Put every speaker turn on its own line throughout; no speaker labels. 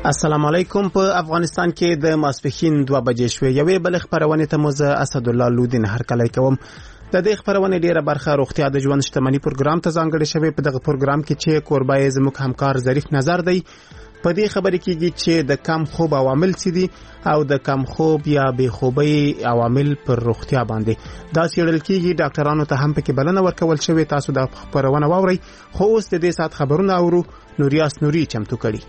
السلام علیکم. په افغانستان کې د ماسپښین 2 بجې شوې. یوې بل خبرونه ته مزه اسد الله لودین هرکلی کوم. د دې خبرونه ډیره برخه روغتیا د ژوند شتمنۍ پروګرام ته ځانګړې شوی. په دغه پروګرام کې چې کوربای زموږ همکار ظریف نظر دی په دې خبرې کېږي چې د کم خوب عوامل څه دي او د کم خوب یا بې خوبۍ عوامل پر روغتیا باندې دا څېړل کېږي. ډاکټرانو ته هم پکې بلنه ورکول شوې. تاسو دا خبرونه واورئ. خو اوس د دې ساعت خبرونه اورو. نوریاس نوري چمتو کړي.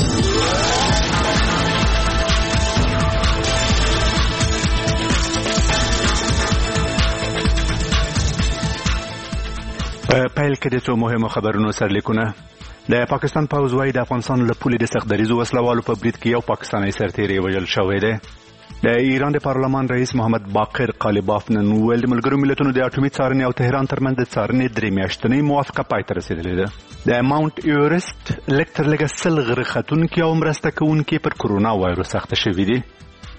پیل کې د څو مهمو خبرونو سرلیکونه. د پاکستان پوځ وايي د افغانستان له پولې د سختدریزو وسلوالو په برید کې یو پاکستاني سرتیری وژل شوی دی. د ایران د پارلمان رئیس محمد باقر قالیباف نن ویل د ملګرو ملتونو د اټومي څارنې او تهران ترمنځ د څارنې 3 میاشتنۍ موافقه پای ته رسیدلې ده. د ماونټ ایورست لږ تر لږه 100 غره ختونکي او مرسته کوونکي پر کرونا وایروس اخته شوي دي.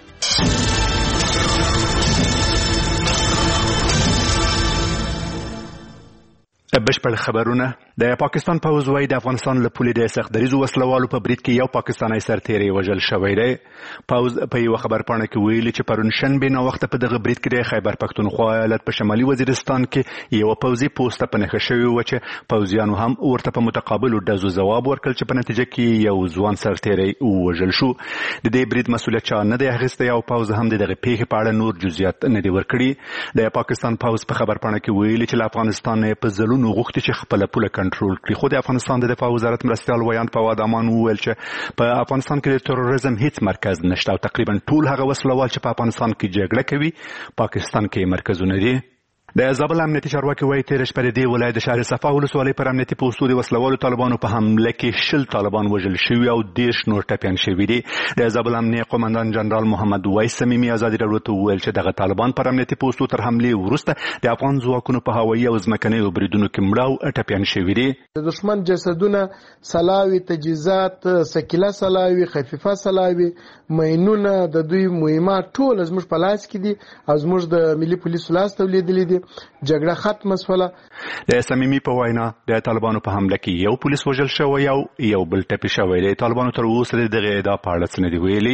بشپړ خبرونه. د پاکستان پوځ وايي د افغانستان له پولې د سختدریزو وسلوالو په برید کې یو پاکستاني سرتیری وژل شوی دی. پوځ په یو خبرپاڼه کې ویلي چې پرون شنبه نو وخت په دغه برید کې د خیبر پښتونخوا ایالت په شمالي وزیرستان کې یو پوځي پوسټ په نښه شوی و چې پوځیانو هم ورته په متقابل ډزو ځواب ورکړ چې په نتیجه کې یو ځوان سرتیری وژل شو. د دې برید مسؤلیت چا نه دی اخیستی او پوځ هم د دغه پیښې په اړه نور جزئیات نه دی ورکړي. د پاکستان پوځ په خبرپاڼه کې ویلي چې له افغانستان په ځلونو غوښتي چې خپل پوله کنټرول کړي. خو د افغانستان د دفاع وزارت مرستیال ویاند فواد امان وویل چې په افغانستان کې د تروریزم هیڅ مرکز نشته او تقریبا ټول هغه وسلوال چې په افغانستان کې جګړه کوي پاکستان کې مرکزونه دي. د زابل امنیتي چارواکي وايي تېره شپه د دې ولایت د شهر صفا ولسوالۍ پر امنیتي پوستو د وسلوالو طالبانو په حمله کې 60 طالبان وژل شوي او 10 نور ټپیان شوي دي. د زابل امنیه قومندان جنرال محمد وایس سمیمي ازادي راډیو ته وویل چې دغه طالبان پر امنیتي پوستو تر حملې وروسته د افغان ځواکونو په هوایي او ځمکنیو بریدونو کې مړه او ټپیان شوي دي.
د دشمن جسدونه، سلاوي، تجهیزات، سکیله سلاوي، خفیفه سلاوي، مینونه، د دوی مهمات ټول زموږ په لاس کې دي او زموږ د ملي پولیسو لاس ته ولیدلې دي. جګړه ختمه شوله.
د سمیمي په وینا د طالبانو په حمله کې یو پولیس وژل شوی او یو بل ټپي شوی دی. طالبانو تر اوسه دغه ادعا په اړه څه نه دي ویلي.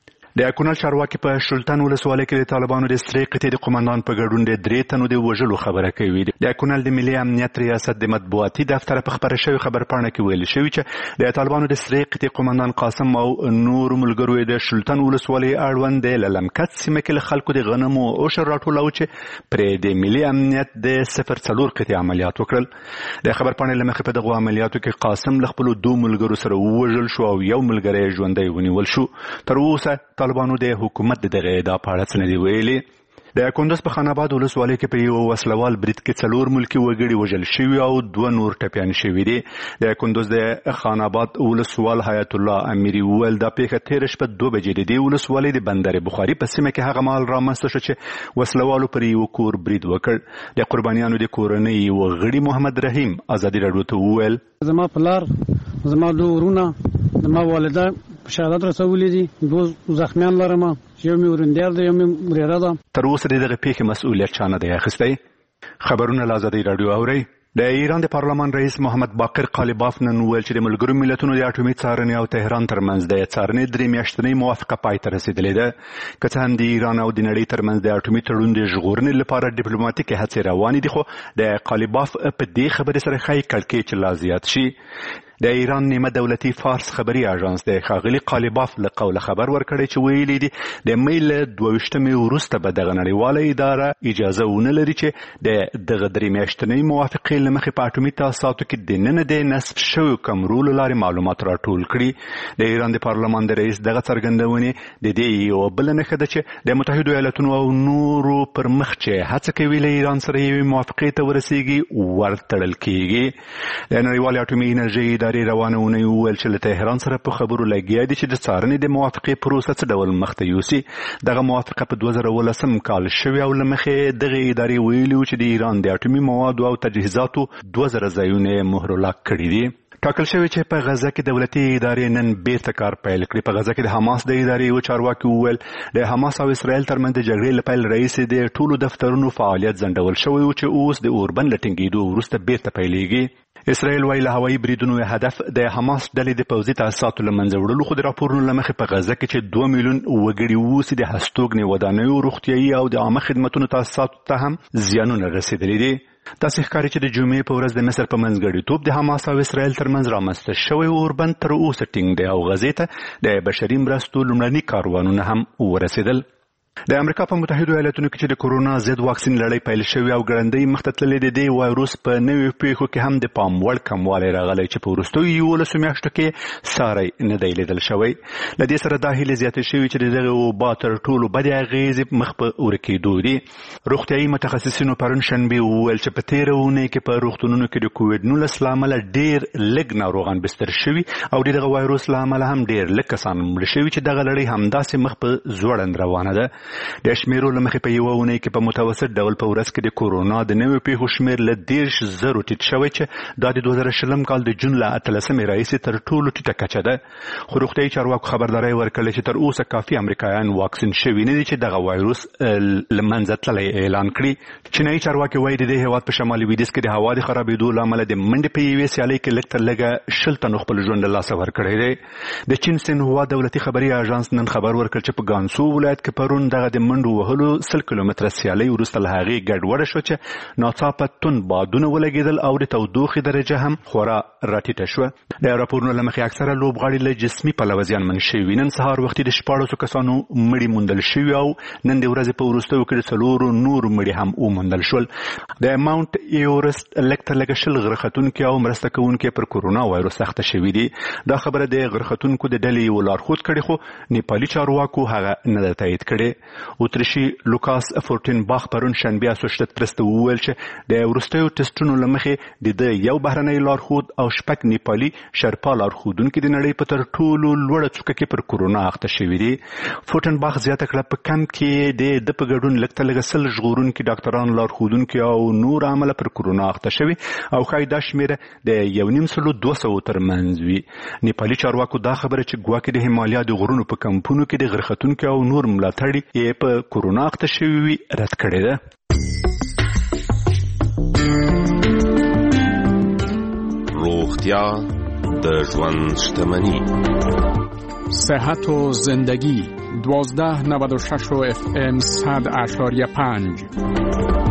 د کونړ چارواکي په شلتن ولسوالۍ کې د طالبانو د سرې قطعې د قومندان په ګډون د 3 تنو د وژلو خبره کوي. د کونړ د ملي امنیت ریاست د مطبوعاتي دفتر په خبره شوی خبرپاڼه کې ویل شوی چې د طالبانو د سرې قطعې قومندان قاسم او نور ملګرو د شلتن ولسوالۍ اړوند د للمکت سیمه کې له خلکو د غنمو او شر راټولو چې پرې د ملي امنیت د 04 قطعې عملیات وکړل. د خبرپاڼې له مخې په دغه عملیاتو کې قاسم له خپلو 2 ملګرو سره وژل شو او یو ملګری ژوندی ونیول شو. تر اوسه طالبانو د حکومت دغه ادعا په اړه څه نه دي ویلي. د کندز په خان آباد ولسوالۍ کې په یو وسلوال برید کې 4 ملکي وګړي وژل شوي او 2 نور ټپیان شوي دي. د کندز د خان آباد ولسوال حیات الله امیري وویل دا پیښه تېره شپه 2 بجې د دې ولسوالۍ د بندر بخاري په سیمه کې هغه مهال رامنځته شو چې وسلوالو پر یو کور برید وکړ. د قربانیانو د کورنۍ یو غړي محمد رحیم ازادي راډیو ته وویل
زما پلار، زما 2 ورونه، زما والده شهادت رسولې دي، 2 زخمیان لرم، یو مې ورندیار دی، یو مې وريره ده.
تر اوسه دغه پیښې مسؤلیت چا نه دی اخیستی. خبرونه له ازادي راډیو اورئ. د ایران د پارلمان رئیس محمد باقر قالیباف نن ویل چې د ملګرو ملتونو د اټومي څارنې او تهران ترمنځ د څارنې 3 میاشتنۍ موافقه پای ته رسیدلې ده. که څه هم د ایران او د نړۍ ترمنځ د اټومي تړون د ژغورنې لپاره ډیپلوماټیکې هڅې روانې دي، خو د قالیباف په دې خبرې سره ښایي کړکېچ لا زیات شي. د ایران نیمه دولتي فارس خبري اژانس د ښاغلي قالیباف له قوله خبر ورکړی چې ویلي دي د مې له 22 وروسته به دغه نړیواله اداره اجازه ونه لري چې د دغه 3 میاشتنۍ موافقې له مخې په اټومي تاسیساتو کې دننه د نصب شویو کمرو له لارې معلومات راټول کړي. د ایران د پارلمان د رئیس دغه څرګندونې د دې یو بله نښه ده چې د متحدو ایالتونو او نورو پر مخ چې هڅه کوي له ایران سره یوې موافقې ته ورسیږي ورتړل کیږي. د نړیوالې اټومي انرژۍ روانه اونۍ وویل چې له تهران سره په خبرو لګیا دي چې د څارنې د موافقې پروسه څه ډول مخته یوسي. دغه موافقه په 2018 کال شوې او له مخې دغه ادارې ویلي و چې د ایران د اټومي موادو او تجهیزاتو 2000 ځایونه مهرلاک کړي دي. ټاکل شوی چې په غزه کې دولتي ادارې نن بیرته کار پیل کړي. په غزه کې د حماس د ادارې یو چارواکي وویل د حماس او اسرائیل ترمنځ د جګړې له پیل راهیسې د ټولو دفترونو فعالیت ځنډول شوی و چې اوس د اوربند له ټینګېدو وروسته بیرته پیلېږي. اسرائیل وايي له هوایي بریدونو هدف د حماس ډلې د پوځي تاسیساتو له منځه وړلو، خو د راپورونو له مخې په غزه کې چې 2 میلیون وګړي اوسي د هستوګنې ودانیو، روغتیايي او د عامه خدماتو تاسیساتو ته هم زیانونه رسیدلي دي. تاسې ښکاري چې د جمعې په ورځ د مصر په منځګړیتوب د حماس او اسرائیل ترمنځ رامنځته شوی اوربند تر اوسه ټینګ دی او غزې ته د بشري مرستو لومړني کاروانونه هم ورسېدل. د امریکا په متحده ایالاتونو کې چې د کورونا ضد واکسین لړۍ پیل شوې او ګړندۍ مخته تللې د دې وایروس په نویو پیښو کې هم د پام وړ کموالی راغلی چې په وروستیو 11 میاشتو کې ساری نه دی لیدل شوی. له دې سره دا هیلې زیاتې شوي چې د دغه وبا تر ټولو بدې اغېزې مخ په ورکېدو دي. روغتیايي متخصصینو پرون شنبې وویل چې په تېره اونۍ کې په روغتونونو کې د کووډ-19 له امله ډېر لږ ناروغان بستر شوي او د دغه وایروس له امله هم ډېر لږ کسان مړه شوي چې دغه لړۍ همداسې مخ په ځوړند روانه ده. د شمیرو له مخې په یوه اونۍ کې په متوسط ډول په ورځ کې د کورونا د نویو پیښو شمیر له 10,000 ټیټ شوی چې دا د 2020 کال د جون له 18 راهیسې تر ټولو ټیټه کچه ده. خو روغتیايي چارواکو خبرداری ورکړې چې تر اوسه کافي امریکایان واکسین شوي نه دي چې دغه وایروس له منځه تللی اعلان کړي. چینایي چارواکي وایي د دې هېواد په شمالي لویدیځ کې د هوا د خرابېدو له امله د منډې په یوې سیالۍ کې لږ تر لږه 60 تنو خپل ژوند له لاسه ورکړی دی. د چین سینهوا دولتي خبري اژانس نن خبر ورکړ چې په ګانسو ولایت کې پرون دغه د منډو وهلو 100 کیلومتره سیالۍ وروسته له هغې ګډوډه شوه چې ناڅاپه توند بادونه ولګېدل او د تودوخې درجه هم خورا راټیټه شوه. د راپورونو له مخې اکثره لوبغاړي له جسمي پلوه زیانمن شوي. نن سهار وختي د 14 کسانو مړي موندل شوي او نن د ورځې په وروستیو کې د 4 نور مړي هم وموندل شول. د ماونټ ایورست لږ تر لږه 20 غرختونکي او مرسته کوونکي پر کورونا وایروس اخته شوي دي. دا خبره د غرختونکو د ډلې یو لارښود کړي، خو نیپالي چارواکو هغه نه ده تایید کړې. اتریشي لوکاس فورټین باخ پرون شنبه اسوشیټډ پریس ته وویل چې د وروستیو ټسټونو له مخې د یو بهرنی لارښود او شپږ نیپالي شرپا لارښودونکي د نړۍ په تر ټولو لوړه څوکه کې پر کورونا اخته شوي دي. فورټین باخ زیاته کړه په کمپ کې د په ګډون لږ تر لږه 100 ژغورونکي ډاکټران، لارښودونکي او نور عامله پر کورونا اخته شوي او ښایي دا شمیره د 1,200 ترمنځ وي. نیپالي چارواکو دا خبره چې ګواکې د هیمالیا د غرونو په کمپونو کې د غرختونکو او نور ملاتړي یې په کورونا اخته شوي وي رد کړې ده.
روغتیا د ژوند شتمني.
صحت و زندگی 1296 FM 100.5.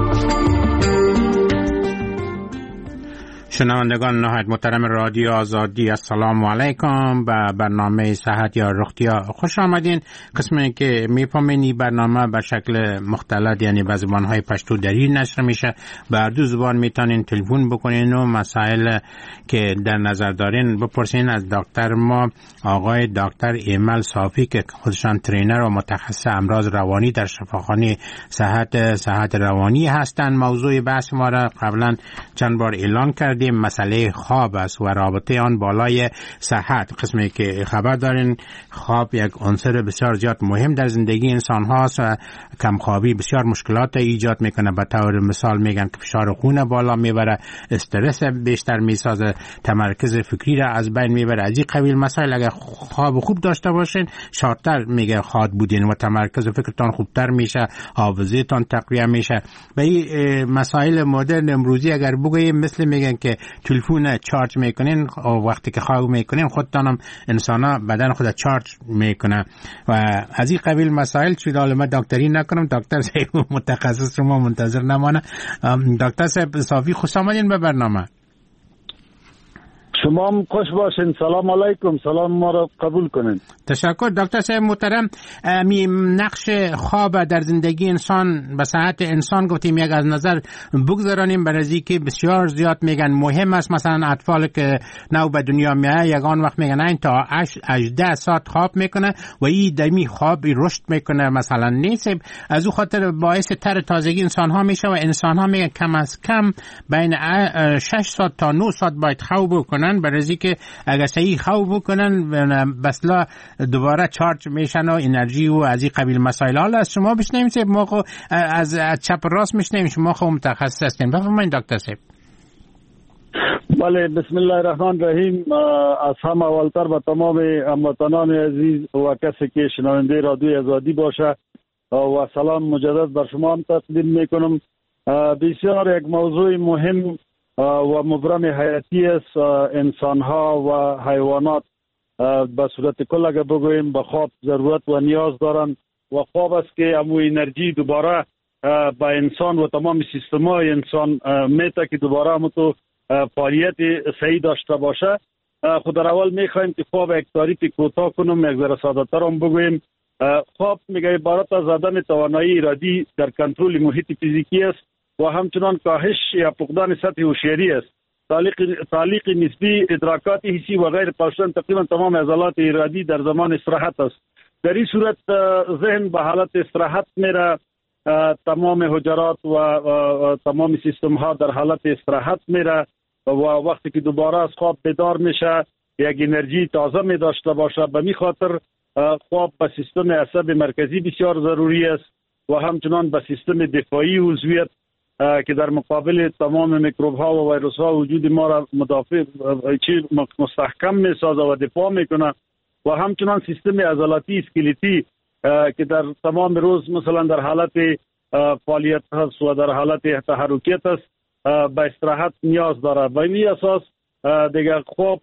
شنوندگان نهایت محترم رادیو آزادی، السلام علیکم. به برنامه صحت یا روغتیا خوش آمدین. قسمی که میفهمین برنامه به شکل مختلط یعنی به زبانهای پشتو دری نشر میشه. به دو زبان میتونین تلفن بکنین و مسائل که در نظر دارین بپرسین از دکتر ما، آقای دکتر ایمل صافی که خودشان ترینر و متخصص امراض روانی در شفاخانه صحت روانی هستند. موضوع بحث ما را قبلا چند بار اعلان کردیم، مسئله خواب است و رابطه آن بالای صحت. قسمی که خبر دارین خواب یک عنصر بسیار زیاد مهم در زندگی انسان هاست و کمخوابی بسیار مشکلات ایجاد میکنه. به طور مثال میگن که فشار خون بالا میبره، استرس بیشتر میسازه، تمرکز فکری را از بین میبره. از این قبیل مسائل اگر خواب خوب داشته باشین شادتر میگه خواد بودین و تمرکز فکرتان خوبتر میشه، حافظه‌تان تقویت میشه. به این مسائل مدرن امروزی اگر بگوییم مثل میگن که تلفن چارج میکنین و وقتی که خواب میکنین خودتانم انسانا بدن خود چارج میکنه و از این قبیل مسائل. چون ما دکتری نکنم، دکتر صاحب متخصص شما منتظر نمانه. دکتر صاحب صافی خوش آمدین به برنامه.
شما هم خوش باشین. سلام علیکم. سلام ما را قبول کنین.
تشکر دکتر صاحب محترم. نقش خواب در زندگی انسان به صحت انسان گفتیم یک از نظر بگذارانیم برای که بسیار زیاد میگن مهم است. مثلا اطفال که نو به دنیا میاد یگان وقت میگن این تا 18 ساعت خواب میکنه و این دمی خواب رشد میکنه مثلا نیست. از او خاطر باعث تر تازگی انسان ها میشه و انسان ها میگن کم از کم بین 6 ساعت تا 9 ساعت باید خواب بکنن برای که اگر صحیح خواب بکنن بسلا دوباره چارج میشن و انرژی و از این قبیل مسائل. حالا از شما بشنویم صاحب، ما از چپ راست میشنویم، شما خود متخصص هستین. بفرمایید دکتر صاحب.
بله، بسم الله الرحمن الرحیم. از همه اولتر به تمام هموطنان عزیز و کسی که شنونده رادیو آزادی باشه و سلام مجدد بر شما هم تقدیم میکنم. بسیار یک موضوع مهم و مبرم حیاتی است. انسان‌ها و حیوانات به صورت کل اگر بگوییم به خواب ضرورت و نیاز دارند و خواب است که امو انرژی دوباره به انسان و تمام سیستم‌های انسان میته که دوباره همو تو فعالیت صحیح داشته باشه. خود در اول میخوایم که خواب یک تعریف کوتاه کنم، یک ذره ساده‌تر هم بگویم. خواب میگه عبارت از زدن توانایی ارادی در کنترل محیط فیزیکی است و همچنان کاهش یا فقدان سطح هوشیاری است. تعلیق نسبی ادراکات حسی و غیر پاشدن تقریبا تمام عضلات ارادی در زمان استراحت است. در این صورت ذهن به حالت استراحت میره، تمام حجرات و تمام سیستم ها در حالت استراحت میره و وقتی که دوباره از خواب بیدار میشه یک انرژی تازه می داشته باشه. به می خاطر خواب به سیستم عصب مرکزی بسیار ضروری است و همچنان به سیستم دفاعی عضویت که در مقابل تمام میکروب ها و ویروس ها وجود ما را مدافع مستحکم می سازه و دفاع میکنه و همچنان سیستم عضلاتی اسکلتی که در تمام روز مثلا در حالت فعالیت هست و در حالت تحرکیت است به استراحت نیاز داره. به این اساس دیگه خواب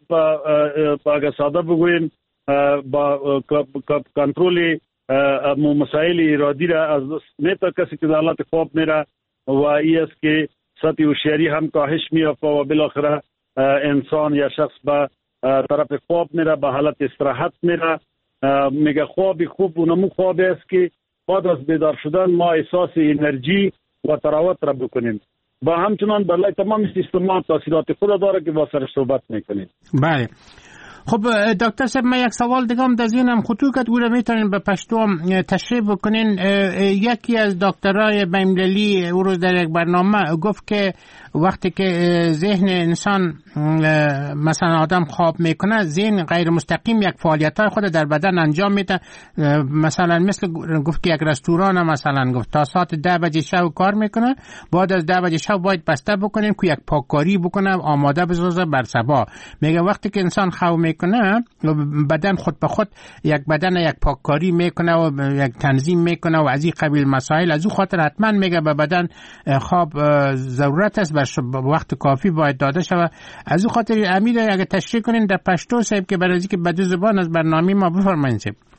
اگر ساده بگوییم با کنترل مسائل ارادی را از نیتا کسی که در حالت خواب میره و این است که سطح هوشیاری هم کاهش میافته و بالاخره انسان یا شخص به طرف خواب میره، به حالت استراحت میره. میگه خواب خوب اونمو خواب است که بعد از بیدار شدن ما احساس انرژی و تراوت را بکنیم و همچنان برای تمام سیستمات تاثیرات خود داره که با سر صحبت میکنیم.
بله. خب دکتر صاحب، من یک سوال دیگه هم در ذهنم خطور کرد، او را میتونین به پشتو هم تشریح بکنین. یکی از دکترای بین‌المللی او روز در یک برنامه گفت که وقتی که ذهن انسان مثلا آدم خواب میکنه، ذهن غیر مستقیم یک فعالیت‌های خود در بدن انجام میده. مثلا مثل گفت که یک رستوران مثلا گفت تا ساعت 10 بجه شب کار میکنه، بعد از 10 بجه شب باید بسته بکنین که یک پاککاری بکنه، آماده بسازه بر صبح. میگه وقتی که انسان خواب میکنه بدن خود به خود یک بدن یک پاککاری میکنه و یک تنظیم میکنه و از این قبیل مسائل. از او خاطر حتما میگه به بدن خواب ضرورت است، به وقت کافی باید داده شود. از او خاطر امید اگه تشریح کنین در پشتو صاحب که برای اینکه به دو زبان از برنامه ما بفرمایید.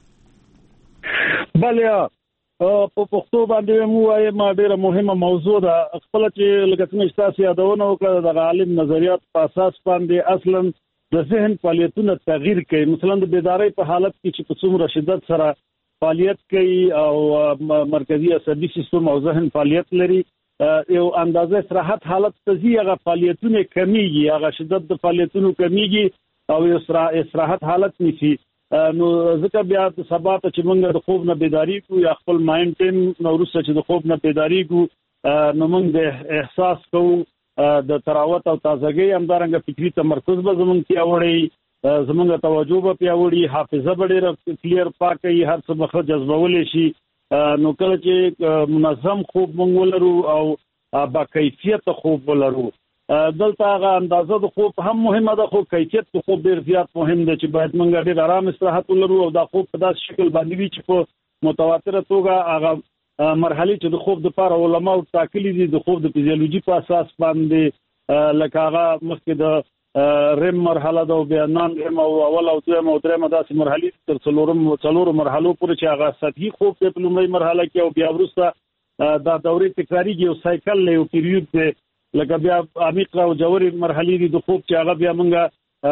بله، په پښتو باندې مو ما ډیره مهمه موضوع ده. خپل چې لکه څنګه تاسو یادونه وکړه د عالم نظریات په اساس باندې اصلا د ذهن فعالیتونه تغییر کوي. مثلا د بیداری په حالت کې چې په څومره شدت سره فعالیت کوي او مرکزی عصبي سیستم او ذهن فعالیت لري، یو اندازه استراحت حالت ته ځي، هغه فعالیتونه کمیږي، هغه شدت د فعالیتونو کمیږي او یو استراحت حالت نیسي. نو ځکه بیا د سبا ته چې موږ د خوب نه بیداری کو یا خپل مایند ټیم نو وروسته چې د خوب نه بیداری کو نو موږ د احساس کوو د تراوت او تازګۍ، همدارنګه فکری تمرکز به زموږ پیاوړی، زموږ توجه به پیاوړی، حافظه به ډېره کلیر پاکه، هر څه به جذبولی شي. نو کله چې منظم خوب موږ ولرو او با کیفیت خوب ولرو، دلته هغه اندازه د خوب هم مهمه ده، خو کیفیت د خوب ډېر زیات مهم دی چې باید موږ ډېر آرام استراحت ولرو او دا خوب په داسې شکل باندې وي چې په متواتره توګه هغه مرحله چې د خوب د لپاره علماء ټاکلي دي د خوب د فزیولوژي په اساس باندې، لکه هغه مخکې د ریم مرحله ده او بیا نان ریم او اول او دویم او درېمه داسې مرحلې تر څلورو مرحلو پورې چې هغه سطحي خوب په لومړۍ مرحله کې او بیا وروسته دا دورې تکراریږي، یو سایکل له یو پیریود دی، لکه بیا عمیق او جوړې مرحلې دي د خوب چې هغه بیا موږ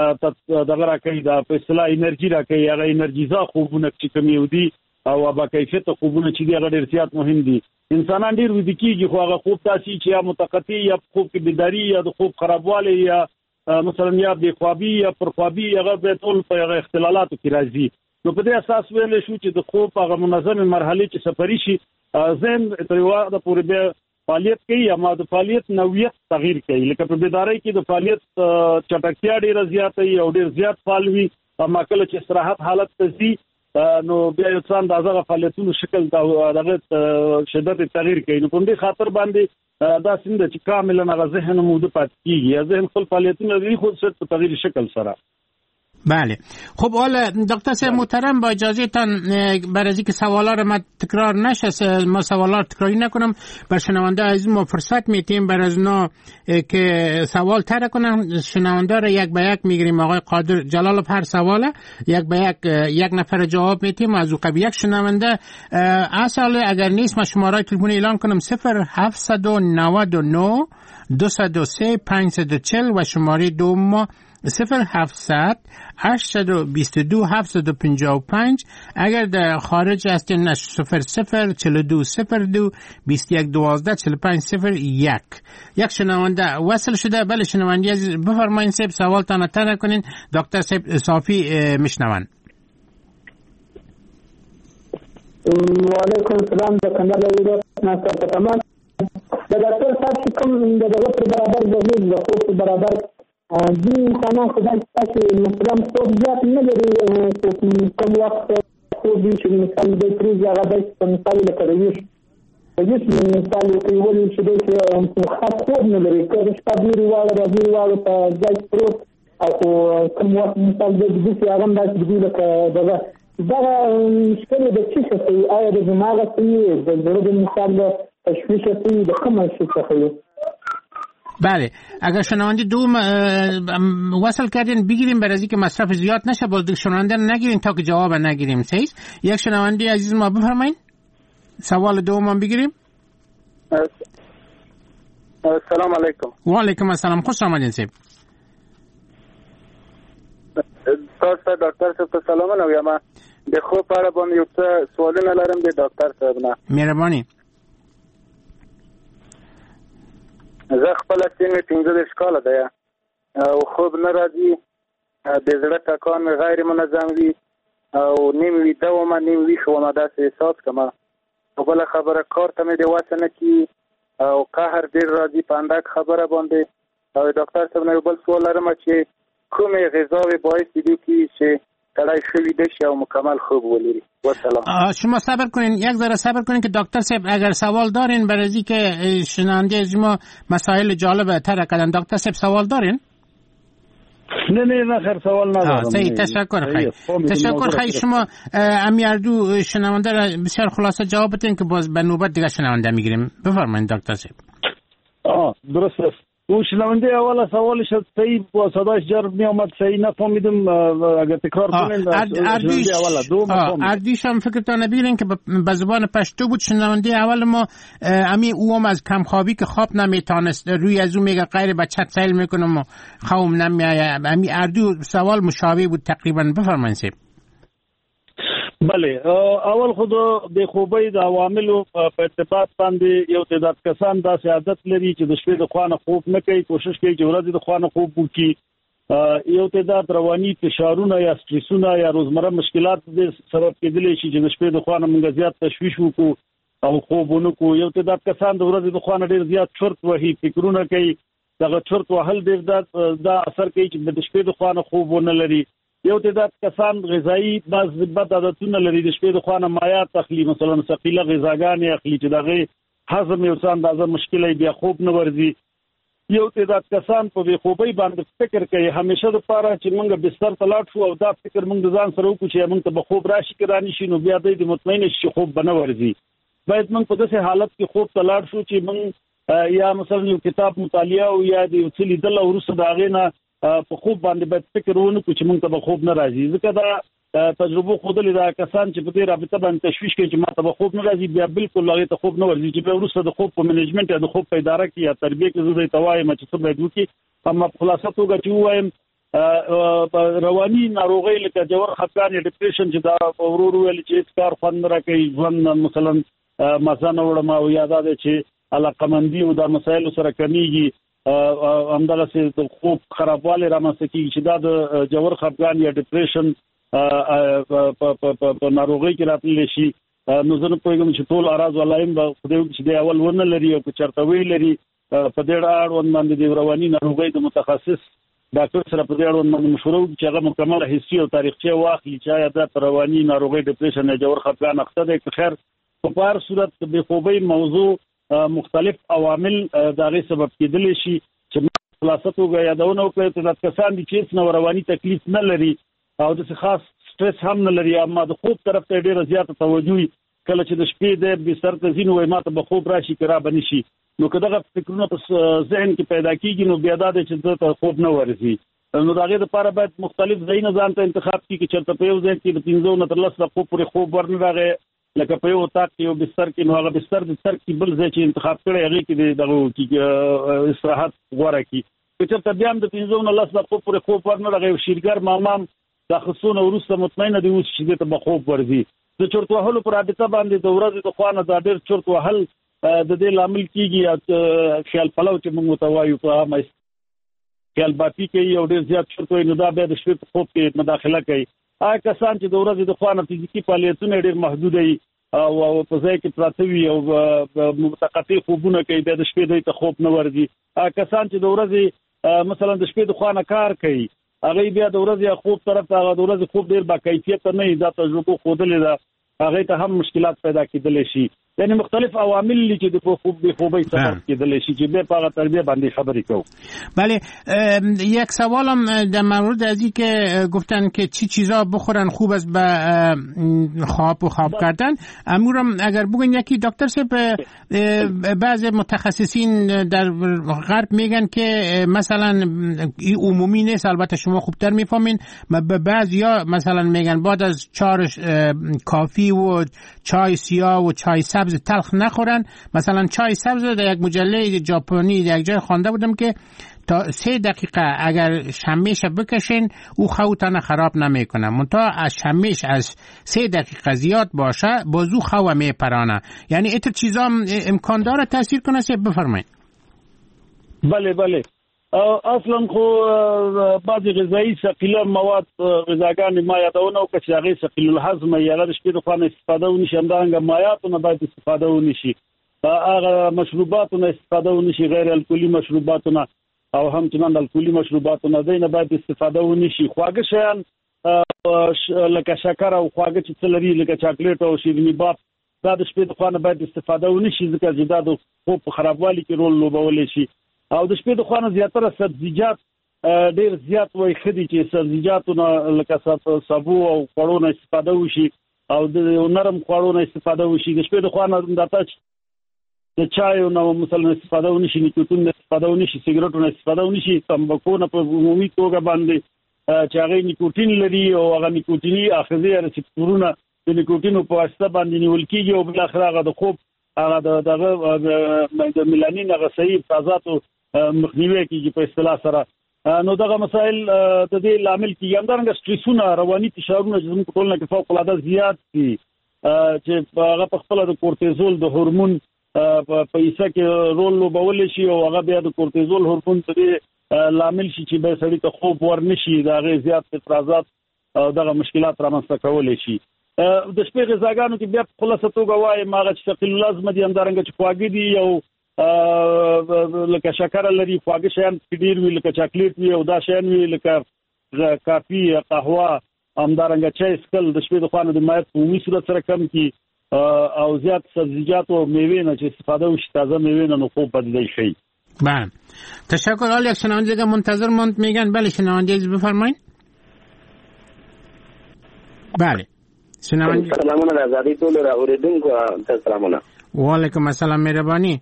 دغه راکوي، دا په اصطلاح انرژي راکوي، هغه انرژیزا خوبونه چې کوم یو دي او با کیفیت خوبونه چې دی هغه ډېر زیات مهم دي. انسانان ډېر ویده کېږي خو هغه خوب تاسې چې یا متقطع یا خوب کې بیداری یا د خوب خرابوالی یا مثلا یا بېخوابي یا پرخوابي، هغه به ټول په هغه اختلالاتو کې راځي. نو په دې اساس ویلی شو چې د خوب هغه منظمې مرحلې چې سفري شي، ذهن تر یو وخته پورې بیا فعالیت کوي اما د فعالیت نوعیت تغییر کوي. لکه په بیداری کې د فعالیت چټکتیا ډېره زیاته وي او ډېر زیات فعال وي، اما کله چې استراحت حالت ته ځي نو بیا یو څه اندازه فعالیتونو شکل دغه شدت تغییر کوي. نو په دې خاطر باندې دا څنګه چې کاملا هغه ذهن موده پاتې کیږي، ذهن خپل فعالیتونه لري خو څه په تغییر شکل سره.
بله. خب حالا دکتر صاحب محترم با اجازه تان برای اینکه سوالا رو من تکرار نشه ما سوالا رو تکراری نکنم بر شنونده عزیز ما فرصت میتیم برای اونا که سوال طرح کنن. شنونده رو یک به یک میگیریم. آقای قادر جلالov هر سواله یک نفر جواب میتیم. از او قبل یک شنونده اصلا اگر نیست ما شماره تلفنی اعلان کنم 0799 203 540 و شماره دوم 0700 822 755. اگر در خارج هستین 004202 2112 4501. یک شنونده وصل شده. بله شنونده عزیز بفرمایید صاحب سوالتان طرح کنین. دکتر صاحب صافی میشنون.
و علیکم السلام د کندهار ولایت ناصر تمام د ډاکټر صاحب کوم د دغه برابر د خوب برابر دي انسانان خدای چې مثلا خوب زیات نه لري کوم وخت خوب دي چې مثلا د پروژې هغه د مثال لپاره وي مثال کې ولې چې د خاص خوب نه لري که شپه ډېرې واړه په ځای پروت او کوم وخت مثال د دې هغه د لکه دغه مشکل د څه څه آیا د دماغ څخه د زړه د مثال تشویش څخه د کوم څه څخه.
بله اگر شنونده دوم وصل کردین بگیریم برای اینکه مصرف زیاد نشه باز شنونده نگیرین تا که جواب نگیریم. صحیح. یک شنونده عزیز ما بفرمایید سوال دوم بگیریم.
السلام علیکم.
و علیکم السلام. خوش آمدین صاحب.
تاسو ډاکټر صاحب ته سلامونه وایم. د خوب په اړه باندې یو څه سوالونه لرم د ډاکټر صاحب نه.
مهرباني.
زه خپل سن 15 کاله ده او خوب نه راځي. د زړه ټکان غیر منظم وي او نیم ویده وم نیم ویښ وم داسې احساس کوم. او بله خبره کار ته مې د وسه نه کي او قهر ډېر راځي په اندک خبره باندې. او ډاکټر صاحب نه یو بل سوال لرم چې کومې غذاوې باعث دي چې سړی ښه ویده شي او مکمل خوب ولري. والسلام.
شما صبر کنین یک ذره صبر کنین که دکتر صاحب اگر سوال دارین برای اینکه شنونده از ما مسائل جالب طرح کردن. دکتر صاحب سوال دارین؟
نه خیر سوال ندارم.
صحیح تشکر خیر. تشکر خیر. شما امیردو شنونده را بسیار خلاصه جواب بدین که باز به نوبت دیگه شنونده میگیریم. بفرمایید دکتر صاحب.
درست است. او شنونده اولا سوالش صحیح با صداش جرب می آمد صحیح نفهمیدم اگر تکرار کنین.
اردیش هم فکرتان نبیرین که به زبان پشتو بود. شنونده اول ما امی اوام از کمخوابی که خواب نمیتانست روی از اون میگه غیر بچت سیل میکنم و خوام نمیآید. امی اردو سوال مشابه بود تقریبا. بفرمایید صاحب.
بله اول خود د خوبۍ د عواملو په ارتباط باندې یو تعداد کسان داسې عادت لري چې د شپې د خوانه خوب نه کوي کوشش کوي چې ورځې د خوانه خوب وکړي. یو تعداد رواني فشارونه یا سټریسونه یا روزمره مشکلات د سبب کېدلی شي چې د شپې د خوانه موږ زیات تشویش وکړو او خوب ونه کوو. یو تعداد کسان د ورځې د خوانه ډېر زیات چرت وهي فکرونه کوي. دغه چرت وهل ډېر دا اثر کوي چې د شپې د خوانه خوب ونه لري. یو تعداد کسان غذایی بعض بد عادتونه لري د شپې د خوانه مایعات اخلي مثلا ثقيله غذاګانې اخلي چې دغه هضم یو څه اندازه مشکلې بیا خوب نه ورځي. یو تعداد کسان په بې خوبۍ باندې فکر کوي همیشه د پاره چې موږ بستر ته لاړ شو او دا فکر موږ د ځان سره وکړو چې موږ ته به خوب راشي که رانه شي نو بیا د مطمئن شي خوب به نه ورځي. باید موږ په داسې حالت کې خوب ته لاړ شو چې موږ یا مثلا یو کتاب مطالعه او یا د یو څه لیدل او وروسته د هغې نه په خوب باندې باید فکر ونه کړو چې موږ ته به خوب نه راځي. ځکه دا تجربه ښودلې ده کسان چې په دې رابطه باندې تشویش کوي چې ما ته به خوب نه راځي بیا بالکل هغې ته خوب نه ورځي چې بیا وروسته د خوب په منیجمنټ یا د خوب په اداره کې یا تربیه کې زه دې ته وایم چې څه باید وکړي. اما په خلاصه توګه چې ووایم رواني ناروغۍ لکه جوړ خفګان یا ډپریشن چې دا ورور ویل چې هېڅ کار خوند نه راکوي ژوند مثلا مزه نه وړم او یا دا دی چې علاقمندي او دا مسایلو سره کمیږي همدغسې د خوب خرابوالی رامنځته کېږي چې دا د جوړ خفګان یا ډپریشن په ناروغۍ کې راتللی شي. نو زه نه پوهېږم چې ټول اراز ولایم به خدای وکړي چې دی اول ونه لري او که چېرته وی لري په دې اړوند باندې د رواني ناروغۍ د متخصص ډاکټر سره په دې اړوند باندې مشوره وکړي چې هغه مکمله حسي او تاریخچه واخلي چې آیا دا په رواني ناروغۍ ډپریشن یا جوړ خفګان اخته دی که خیر په هر صورت د بې خوبۍ موضوع مختلف عوامل د هغې سبب کېدلی شي چې خلاصه توګه یادونه وکړئ چې دا کسان دي چې هېڅ نوع رواني تکلیف نه لري او د خاص سټرس هم نه لري، اما د خوب طرف ته ډیره زیاته توجه کله چې د شپې د بستر ته ځینو وای ماته به خوب راشي کرا بنشي، نو کله فکرونه په ذهن کې پیدا کیږي نو بیا د چې ته خوب نه ورځي. نو دا غي د لپاره باید مختلف ځایونه ځان ته انتخاب کړي چې چرته په یو ځای کې د 15 نه تر 10 دقیقو پورې خوب ورنه راغی، لکه په یو تاک کې یو بستر کې نو هغه بستر د سر کې بل ځای چې انتخاب کړي هغه کې دغه استراحت غوړه کی چې چرته بیا د 15 نه 10 دقیقو پورې خوب ورنه راغی، شیرګر مامام د خصونه ورسته مطمئنه دی اوس چې ته به خوب ورځي. د چرت وهلو پر رابطه باندې د ورځې د خوانه د ډېر چرت وهل د دې لامل کیږي خیال پلو چې موږ متوایو په عامه خیال باپی کوي او ډېر زیات چرت وایي نو دا بیا د شپې په خوب کې مداخله کوي. هغه کسان چې د ورځې د خوانه فزیکي فعالیتونه ډېر محدود دي او په ځای کې پراته وي او متقطع خوبونه کوي بیا د شپې د خوب نه ورځي. هغه کسان چې د ورځې مثلا د شپې د خوانه کار کوي هغه بیا د ورځې خوب طرف ته د ورځې خوب ډیر با کیفیت نه دا تجربه خودلې ده هغه ته هم مشکلات پیدا کېدل شي، یعنی مختلف عوامل چې د خوبي سبب کېدل شي چې به په تربیه باندې خبرې کوو.
بله یک سوالم در مورد از این که گفتن که چی چیزا بخورن خوب است به خواب و خواب کردن، امورم اگر بگن یکی دکتر صاحب بعض متخصصین در غرب میگن که مثلا این عمومی نیست، البته شما خوبتر میفهمین، به بعضیا مثلا میگن بعد از 4 کافی و چای سیاه و چای سبز تلخ نخورن. مثلا چای سبز در یک مجله ژاپنی در یک جای خوانده بودم که تا 3 دقیقه اگر شمش بکشین او خوتان خراب نمیکنه، منتها از شمش از 3 دقیقه زیاد باشه بازو خو میپرانه، یعنی ایت چیزا امکان داره تاثیر کنه؟ بفرمایید.
بله اصلا خو بعضی غذایی ثقیله مواد غذاګانې ما یادونه او چې هغه ثقیل الهضم یا د شپې د خوانه استفاده ونشي، همدارنګه مایعاتونه باید استفاده ونشي، هغه مشروباتونه استفاده ونشي، غیر الکولي مشروباتونه او هم چې الکولي مشروباتونه دینه باید استفاده ونشي. خواږه شیان لکه شکر او خواږه چې څلري لکه چاکلیټ او شیرینی باب دا د شپې د خوانه باید استفاده ونشي ځکه چې دا د خوب په خرابوالي کې رول لوبولی شي. او د شپې د خوانه زیاتره سبزیجات ډیر زیات وای خدي چې سبزیجاتونه لکه سبو او خوړونه استفاده وشي او د نرم خوړونه استفاده وشي. د شپې د خوانه د چای او مثلا استفاده ونشي، نیکوتین استفاده ونشي، سیګریټونه استفاده ونشي، تمباکو نه په عمومي توګه باندې چې هغه نیکوتین لري او هغه نیکوتینی اخذي ریسپټورونه د نیکوتین په واسطه باندې نیول کیږي او بل اخر هغه د خوب هغه د میلانین هغه صحیح فازاتو مخنیوي کیږي په اصطلاح سره. نو دغه مسائل د دې لامل کیږي همدارنګه سټریسونه رواني فشارونه چې موږ ټولنه کې فوق العاده زیات دي چې هغه په خپل د کورتیزول د هورمون په پیسه کې رول لوبول شي او هغه بیا د کورتیزول هورمون ته لامل شي چې به سړی ته خوب ورنشي، دا غي زیات افرازات او دغه مشکلات رامنځته کولای شي. د شپې غذاګانو کې بیا په خلاصه توګه وایي ماغه چې ثقیل الهضم دي، همدارنګه چې خواږه دي او لکه شکر لري، خواږه شیان ډیر وی لکه چاکلیټ وی او دا شیان وی لکه کافي قهوه، همدارنګه چای سکل د شپې د خوانه د مایع په عمومي صورت سره کم کی او زیات سبزیجات او میوه نه چې استفاده وشي، تازه میوه نه خوب بدلی شي.
بله تشکر. حالا یک شنونده منتظر موند میگن. بله شنونده بفرمایید. بله شنونده.
سلامونه آزادی ټول را اوریدونکو ته سلامونه.
وعلیکم السلام، مهرباني.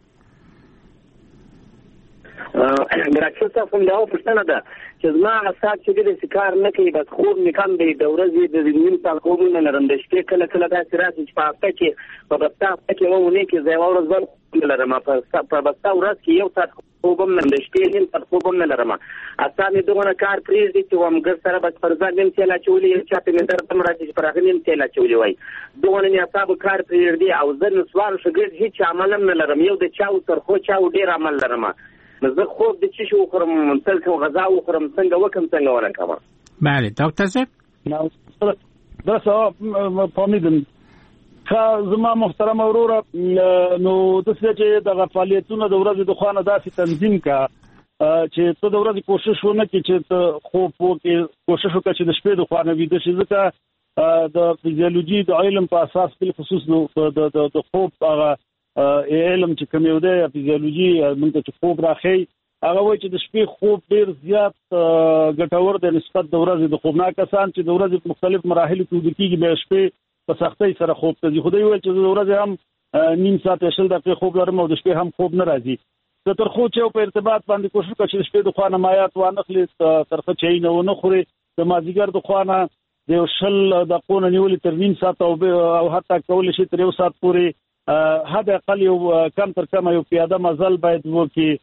ډاکټر صاحب کوم دا پوښتنه ده چې زما اعصاب چې د کار نه کوي بس خوب مې کم دی، د ورځې د نیم ساعت خوب نه لرم، د شپې کله کله داسې راځي چې په هفته کې په بسته هفته کې ونې کې زه یوه ورځ بل خوب نه لرم، په بسته ورځ کې یو ساعت خوب هم نه، د شپې نیم ساعت خوب هم نه لرم. اعصاب مې دغونه کار پرېږدي چې ومګر سره بس پر ځان نیم تیل اچولي، یو چا ته مې درد هم راځي چې پر هغه نیم تیل اچولي وای، دغونه مې اعصابو کار پرېږدي او زه نسوار شګرد هېڅ عمل هم نه لرم، یو د چاو سرخو چاو ډېر عمل لرم. زه خوب د چی شو وخورم، تل کوم غذا وخورم، څنګه وکم څنګه ورکم.
بله ډاکټر صاحب
دا څه فهمیدم. زما محترم وروره نو د څه چې د فعالیتونو د ورځې د خوانه داسې تنظیم کا چې ته د ورځې کوشش ونه کړې چې ته خوب وکړې، کوشش وکړې چې د شپې د خوانه ویده شې، ځکه د فزیولوژي د علم په اساس په خصوص د خوب هغه علم چې کوم یو دی فزیولوژي موږ ته خوب راخی هغه وایي چې د شپې خوب ډیر زیات ګټور دی نسبت د ورځې د خوب نه. کسان چې د ورځې په مختلف مراحلو کې ودې کېږي بیا شپې په سختۍ سره خوب ته ځي. خدای ویل چې د ورځې هم نیم ساعت 20 دقیقې خوب لرم او د شپې هم خوب نه راځي. د ترخو چایو په ارتباط باندې کوشش وکړه چې شپې د خوا مایات وانخلي، ترخه چای نه ونه خوري، د مازیګر د خوا د یو 20 دقیقو نیولې تر نیم ساعت او حتی کولی شي تر 1 ساعت پورې حد اقل یو کم تر کم یو پیاده مزل باید وکړي،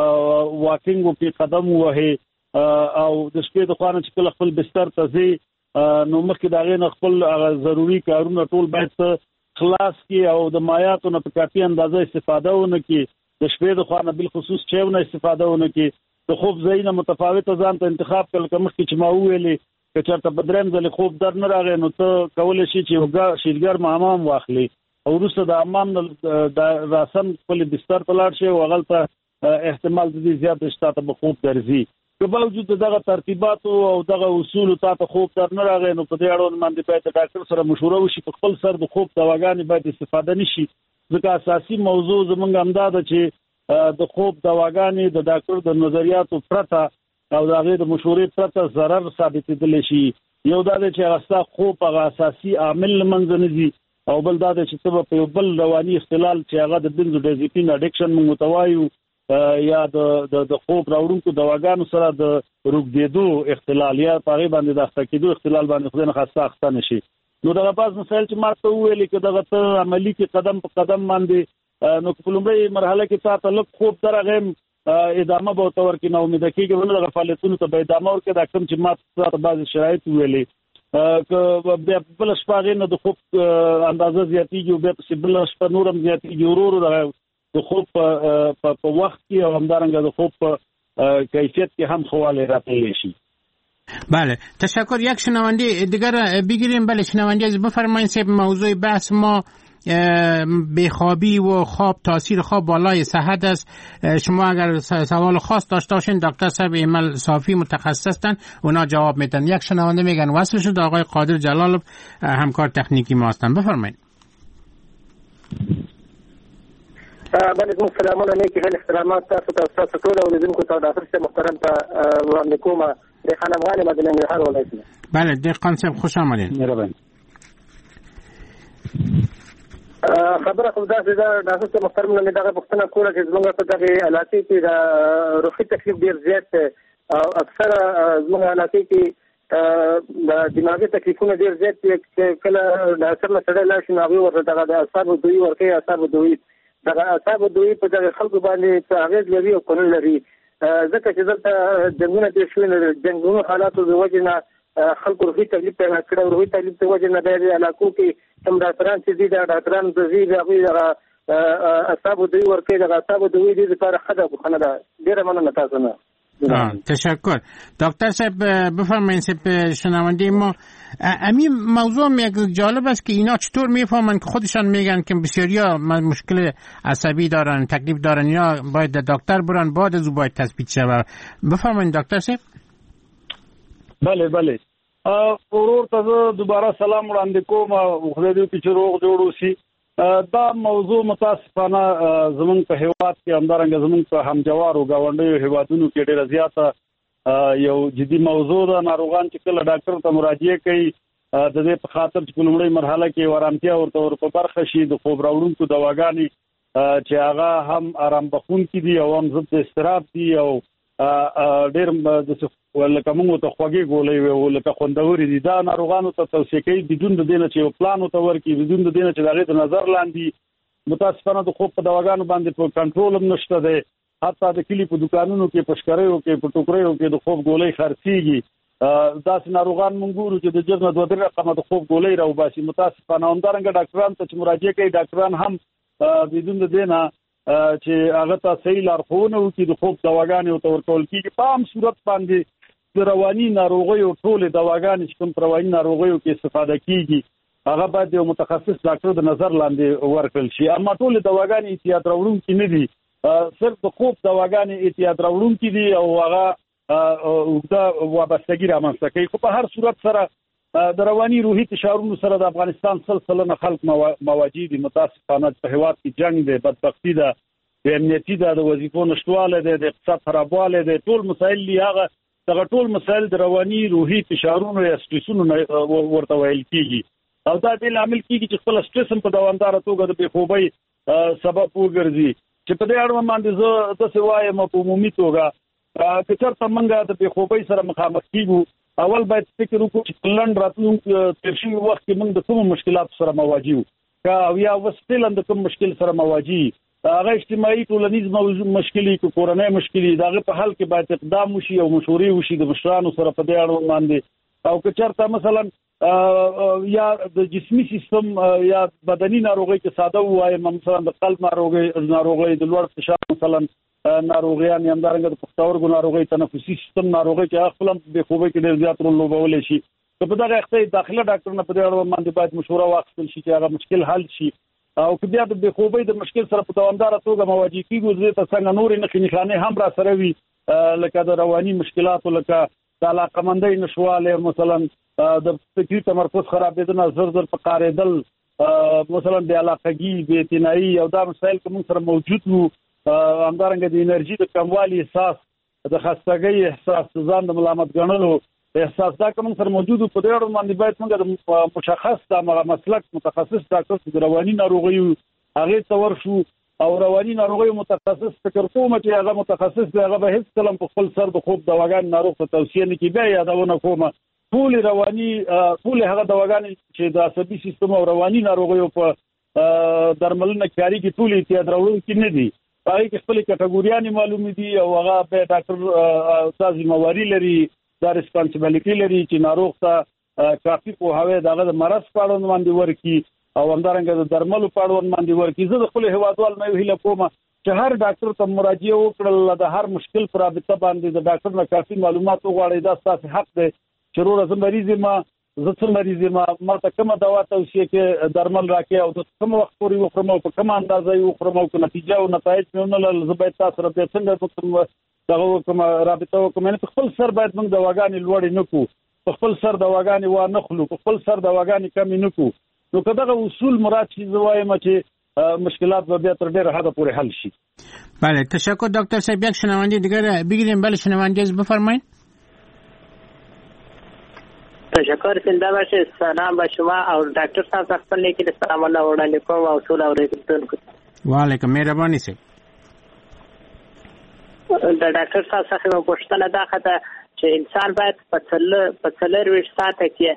واکینګ وکړي، قدم ووهي او د شپې د خوا چې کله خپل بستر ته ځي نو مخکې د هغې نه خپل ضروري کارونه ټول باید خلاص کړي او د مایاتو نه په کافي اندازه استفاده ونه کړي. د شپې د خوا نه بالخصوص چایو نه استفاده ونه کړي. د خوب ځای نه متفاوته ځان ته انتخاب کړه. لکه مخکې چې ما وویلې که چېرته په درېیم ځل خوب در نه راغی نو ته کولی شي چې یو شیرګرم حمام واخلي او وروسته د حمام نه راسن خپل بستر ته لاړ شي او هغلته احتمال د دې زیات شته ته به خوب درځي. که باوجود دغه ترتیباتو او دغه اصولو ته خوب در نه راغی نو په دې اړه باندې باید د ډاکټر سره مشوره وشي. په خپل سر د خوب دواګانې باید استفاده نشي، ځکه اساسي موضوع زمونږ همدا ده چې د خوب دواګانې د ډاکټر د نظریاتو پرته او د هغې د مشورې پرته ضرر ثابتېدلی شي. یو دا دی چې هغه ستا خوب هغه اساسي عامل له منځه نه ځي او بل دا دی چې ته به په یو بل رواني اختلال چې هغه د بنزوډیازپین اډکشن موږ ورته وایو یا د خوب راوړونکو دواګانو سره د روږدېدو اختلال یا په هغې باندې د اخته کېدو اختلال باندې خدای نخواسته اخته نه شي. نو دغه بعض مسایل چې ما ته وویلې که دغه ته عملي کې قدم په قدم باندې نو په لومړۍ مرحله کې تا ته لږ خوب درغې ادامه به ورته ورکړي، نه امیده کېږي ونه دغه فعالیتونو ته به ادامه ورکړي. دا کوم چې ما ته بعضې شرایط وویلې که بیا بله شپه هغې نه د خوب اندازه زیاتېږي او بیا پسې بله شپه نور هم زیاتېږي، ورو ورو دغه د خوب په وخت کې او همدارنګه د خوب په کیفیت کې هم ښه والی راتلی شي.
بله تشکر. یک شنونده دیگر بگیریم. بله شنونده از بفرمایید صاحب موضوع بحث ما بیخوابی و خواب، تاثیر خواب بالای صحت است. شما اگر سوال خاص داشته باشین دکتر صاحب ایمل صافی متخصص هستن اونا جواب میدن. یک شنونده میگن وصل شد آقای قادر جلالov همکار تکنیکی ما هستن. بفرمایید.
بله زموږ سلامونه نیکې هیلې احترامات تاسو ته ستاسو ټول اوریدونکو ته ډاکټر صاحب محترم ته وړاندې کوم. دهقان افغان یم د ننګرهار ولایت نه.
بله دهقان صاحب خوش آمدید.
مهرباني. خبره خو داسې ده ډاکټر صاحب محترم نه مې دغه پوښتنه کوله چې زموږ په دغې علاقې کې د روحي تکلیف ډېر زیات دی او اکثره زموږ علاقې کې د دماغي تکلیفونه ډېر زیات دي. کله ډاکټر نه سړی لاړ شي نو هغوی ورته دغه د اعصابو دوی ورکوي. اعصابو دوی دغه اعصابو دوی په دغه خلکو باندې څه اغېز لري او که نه لري، ځکه چې دلته جنګونه تېر شوي نه د جنګونو حالاتو د وجې نه خلکو روحي تکلیف پیدا کړی او روحي تکلیف د وجې نه بیا د علاقو کې کوم ډاکټران چې دي دا ډاکټران ته ځي هغوی دغه اعصابو دوی ورکوي. دغه اعصابو دوی دې لپاره ښه ده خو نه ده. ډېره مننه تاسو نه.
تشکر. دکتر صاحب بفرمایید صاحب شنونده ما همین موضوع یک جالب است که اینا چطور میفهمن که خودشان میگن که بسیاریا مشکل عصبی دارن، تکلیف دارن، اینا باید دکتر برن بعد از او باید تثبیت شود. بفرمایید دکتر صاحب.
بله ورور ته دوباره سلام وړاندې کوم او خدای دې وکړي چې روغ جوړ اوسي. دا موضوع متاسفانه زمونږ په هیواد کې همدارنګه زمونږ په همجوارو ګاونډیو هیوادونو کې ډېره زیاته یو جدي موضوع ده. ناروغان چې کله ډاکټر ته مراجعه کوي د دې په خاطر چې په لومړۍ مرحله کې ارامتیا ورته په برخه شي د خوب راوړونکو دواګانې چې هغه هم آرام بخونکي دي او هم ضد اضطراب دي او ډېر لکه موږ ته خوږې ګولۍ وي لکه خوندورې دي. دا ناروغانو ته توصیه کوي بدون د دې نه چې یو پلان ورته ورکړي، بدون د دې نه چې د هغې د نظر لاندې. متاسفانه د خوب په دواګانو باندې په کنټرول هم نشته دی. حتی د کلي په دوکانونو کې په شکریو کې په ټوکریو کې د خوب ګولۍ خرڅېږي. داسې ناروغان موږ ګورو چې د جز نه 2-3 رقمه د خوب ګولۍ راوباسي. متاسفانه همدارنګه ډاکټران ته چې مراجعه کوي ډاکټران هم بدون د دې نه چې هغه ته صحیح لارښوونه وکړي د خوب دواګانې ورته ورکول کېږي. په عام صورت باندې د رواني ناروغیو ټولې دواګانې چې کوم په رواني ناروغیو کې استفاده کېږي هغه باید یو متخصص ډاکټر د نظر لاندې ورکړل شي. اما ټولې دواګانې احتیاط راوړونکي نه دي. صرف د خوب دواګانې احتیاط راوړونکي دي او هغه اوږده وابستګي رامنځته کوي. خو په هر صورت سره د رواني روحي فشارونو سره د افغانستان 100% خلک مواجه دي. متاسفانه په هیواد کې جنگ دی، بدبختي ده د امنیتي د وظیفو نشټواله د اقتصاد خرابواله د ټول مسایل هغه دغه ټول مسایل د رواني روحي فشارونو یا سټریسونو ورته ویل کیږي او دا د عامل کیږي چې خپل سټریس په دوامدار توګه د بخوبۍ سبب وګرځي چې په دې اړه باندې زه د سوایم په عمومي توګه چې چرته منګه د بخوبۍ سره مخامخ کیږو اول باید فکر وکړو چې لند راتلونکي تر شي وخت کې موږ د کوم مشکلات سره مواجه یو او یا وسپیلند د کوم مشکل سره مواجه هغه اجتماعي ټولنیز مشکلې کو کورنۍ مشکلې دغه په حل کې باید اقدام وشي او مشورې وشي د مشرانو سره په دې اړه باندې او که چرته مثلا یا د جسمي سیستم یا بدني ناروغي کې ساده وایي مثلا د قلب ناروغي د لوړ فشار مثلا ناروغیان یا همدارنګه د پښتورګو ناروغي تنفسي سیستم ناروغي چې خپل به خوبه کې ډېر زیات رول لوبولای شي په دغه وخت داخله ډاکټر نه په دې اړه باندې باید مشوره واخیستل شي چې هغه مشکل حل شي او که بیا د بخوبۍ د مشکل سره په دوامدار توګه مواجه کیږو زه ته څنګه نور نه نښانې هم را سره وي لکه د رواني مشکلاتو لکه د علاقمندۍ نشواله مثلا د فکري تمرکز خرابېدنه زر په قاریدل مثلا د علاقګي بې اعتنایي او دا مسایل کوم سره موجود وو همدارنګه د انرژي د کموالي احساس د خستګۍ احساس ځان د ملامت ګڼلو احساس دا کوم سره موجود په دې اړه باندې باید موږ د مشخص د مسلک متخصص ډاکټر د رواني ناروغیو هغه تور شو او رواني ناروغیو متخصص فکر کوم چې هغه متخصص دی هغه به هیڅ کلم په خپل سر د خوب دواګان ناروغ ته توصیه نه کوي بیا یادونه کوم ټول رواني ټول هغه دواګان چې د عصبي سیستم او رواني ناروغیو په درملنه کاری کې ټول احتیاط راوړل کې نه دي پای کې خپل کټګوریانې معلوم دي او هغه به ډاکټر تاسو مواري لري دا ریسپانسیبিলিټي لري چې ناروغ ته کافي پوهاوی دغه د مرض په اړه باندې ورکی او همدارنګه د درملو په اړه باندې ورکی زه د خپل هوادوال مې هیله کوم چې هر ډاکټر ته مراجعه وکړل د هر مشکل پر رابطه باندې د ډاکټر نه کافي معلومات وغواړي دا ستاسو حق دی چې روغ زه مریض ما ته کومه دوا توصیه کې درمل راکې او د کوم وخت پورې وخورم او په کومه اندازه یې وخورم او نتیجه او نتایج مې نه لرل زه باید تاسو سره په څنګه دغه کوم رابطه وکم نه خپل سر باید موږ دواګانې لوړې نه کو خپل سر دواګانې و نه خلو خپل سر دواګانې کم نه کو نو کداغه اصول مراد شي زوایم چې مشکلات به بیا تر ډیره حد پورې حل شي.
بله تشکر دکتر صاحب. یک شنونده دیگر بگیریم. بله شنونده بفرمایید.
تشکر زنده باشید. سلام به شما او دکتر صاحب خپل لیکل سلام الله وړاندې کوم او ټول اوریدونکو.
وعلیکم مهرباني سي.
د ډاکټر صاحب څخه پوښتنه دا خطه چې انسان باید په څلور ویش ساعته کې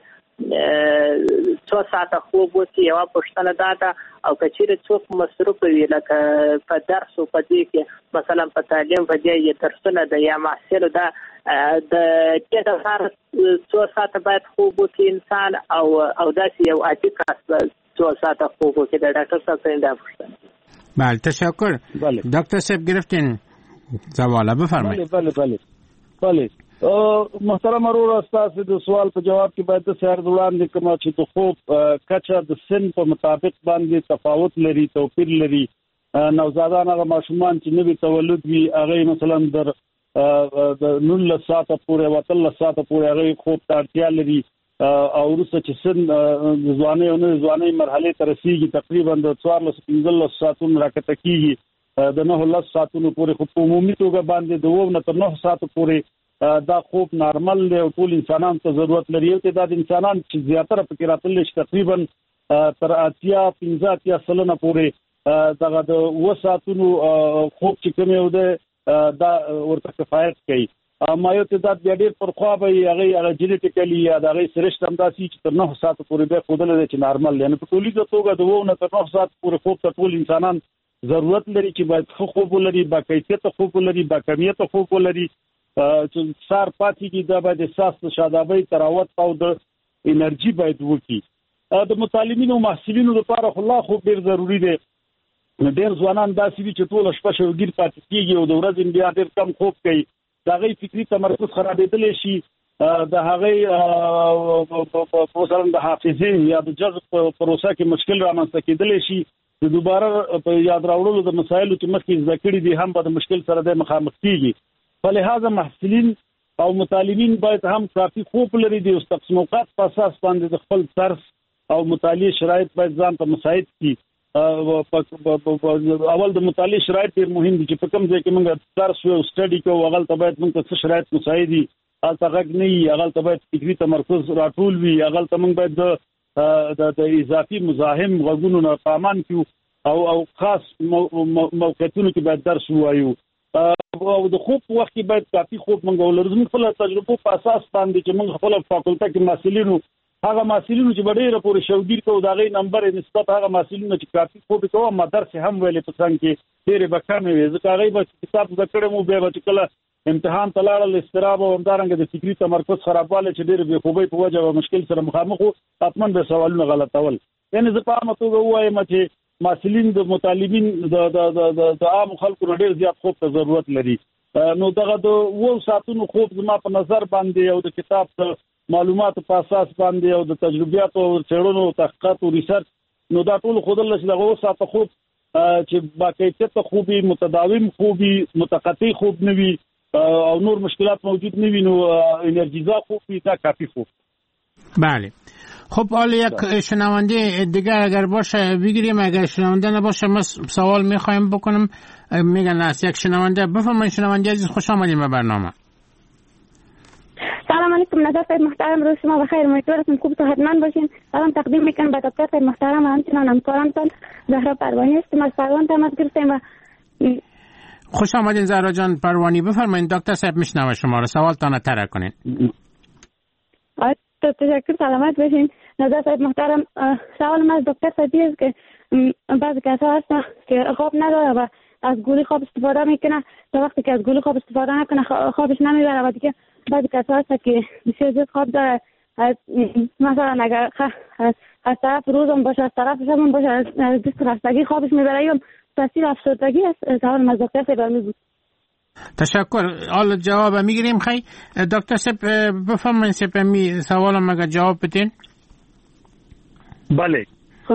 2 ساعته خوب وکړي. یو پوښتنه دا ده او کچېره څوک مصروف وي لکه په درس او په دې کې مثلا په تعلیم په دې یې درسونه د یا محصل ده د کې د هر 2 ساعته باید خوب وکړي انسان او داسې یو عادي کس 2 ساعته خوب وکړي. د ډاکټر صاحب څخه پوښتنه.
بله تشکر. دکتر صاحب گرفتین سوال بفرمایید.
بله محترم ورور تاسو د سوال په جواب کې باید سر وړاندې کوم چې د خوب کچه د سن په مطابق باندې تفاوت لري توپیر لري. نوزادان هغه ماشومان چې نوې تولد وي هغه مثلا در 19 ساعته پورې او 13 ساعته پورې هغه خوب ته اړتیا لري او وروسته چې سن ځواني مرحله ته رسیږي تقریبا د 14-15 ساعتونو راکته کیږي د 9 ساعتونو پورې خو په عمومي توګه باندې د 9 ساعتو پورې دا خوب نارمل دی او ټول انسانانو ته ضرورت لري. یو تعداد انسانان چې زیاتره پکې راتلل شي تقریبا تر 15% پورې دغه د 2 ساعتونو خوب چې کوم یو دی دا ورته کفایت کوي. ما یو تعداد بیا ډېر پر خوا به هغه جینیټیکلی یا د هغه سرشت همداسي چې تر 9 ساعت پورې به خودل دي چې نارمل دی. نو په ټولي توګه د 2 تر 9 ساعت پورې خوب ته ټول انسانان ضرورت لري چې باید خوب ولري با کیفیت خوب ولري با کمیت خوب ولري چې سار پاتې کی دا باید احساس د شادابۍ تراوت او د انرژي باید وکړي. د متعلمینو او محصلینو لپاره خلا خوب ډیر ضروری دی. ډیر ځوانان داسې دي چې ټول شپه شوګیر پاتې کیږي او د ورځې بیا ډیر کم خوب کوي. دا غي فکری تمرکز خرابېدل شي د هغه مثلا د حافظې یا د جذب پروسه کې مشکل رامنځته کېدل شي. د دوباره په یاد راوړلو د مسایلو چې مخکې ذکر دي هم په مشکل سره د مخامخ کیږي. فلهذا محصلین او متعلمین باید هم کافي خوب لري. د تقسیم اوقات په اساس باندې د خپل درس او مطالعه شرایط باید ځان ته مساعد کړي اول د مطالعه شرایط ډیر مهم دي چې په کوم ځای کې موږ درس او سټډي کوو هغه ته باید موږ څه شرایط مساعدي هغه غږ نه وي هغه ته باید فکری تمرکز راټول وي هغه ته موږ باید د اضافي مزاحم غوږونو نه پامان کیو او خاص موقعیتونو کې باید درس وایو او د خوب وخت کې باید کافي خوب موږ ولرو زموږ خپل تجربه په اساس باندې چې موږ خپل فاکولټه کې مسؤلینو هغه مسؤلینو چې ډېر پورې شوګیر کوو دا غي نمبر نسبت هغه مسؤلینو چې کافي خوب کوي مدرسې هم ویلې په څنګه کې ډېر بکانه وي ځکه هغه به کتاب ذکر مو به کله امتحان تلاړل استراب او همدارنګه د فکری تمرکز خرابواله چې ډېر به خوبي په وجه او مشکل سره مخامخ وو اطمن به سوالونه غلطول یعنی زه په متو وایم چې مسؤلین د مطالبین د عام خلکو ډېر زیات خوب ته ضرورت لري نو دغه د وو ساتونو خوب زما په نظر باندې او د کتاب معلوماتو په اساس باندې او د تجربیات او څېړنو او تحقیقات او ریسرچ نو دا ټول خودل چې دغه ساته خوب چې باقاعده خوبي متداوم خوبي متقطع خوب نوي او نور مشکلات موجود نوي نو انرژیزا خوبی تا کافی خوب
بله خب حالا یک شنونده دیگر اگر باشه بگیریم اگر شنونده نباشه ما سوال میخوایم بکنم میگن از یک شنونده بفرمایید شنونده عزیز خوش آمدید به برنامه
سلام علیکم نظر صاحب محترم روز شما بخیر امیدوارم خوب و صحتمند باشین سلام تقدیم میکنم به دکتر صاحب محترم و همچنان همکارانتان زهرا پروانی هستم از پروان تماس گرفتیم و
خوش آمدین زهرا جان پروانی بفرمایید دکتر صاحب میشنوه شما رو سوالتان طرح کنین
تشکر سلامت باشین نظر صاحب محترم سوال از دکتر صاحب است که بعضی کسا هستن که خواب نداره و از گولی خواب استفاده میکنه تا وقتی که از گولی خواب استفاده نکنه خوابش نمیبره و دیگه بعضی کسا هستن که بسیار زیاد خواب داره مثلا اگر از طرف روزم باشه از طرف شبم باشه از دست خستگی خوابش میبره یا تاثیر افسردگی است سوال از دکتر صاحب بود
تشکر حالا جواب میگیریم خیلی دکتر صاحب بفرمایید سوالم اگر جواب بدین
بله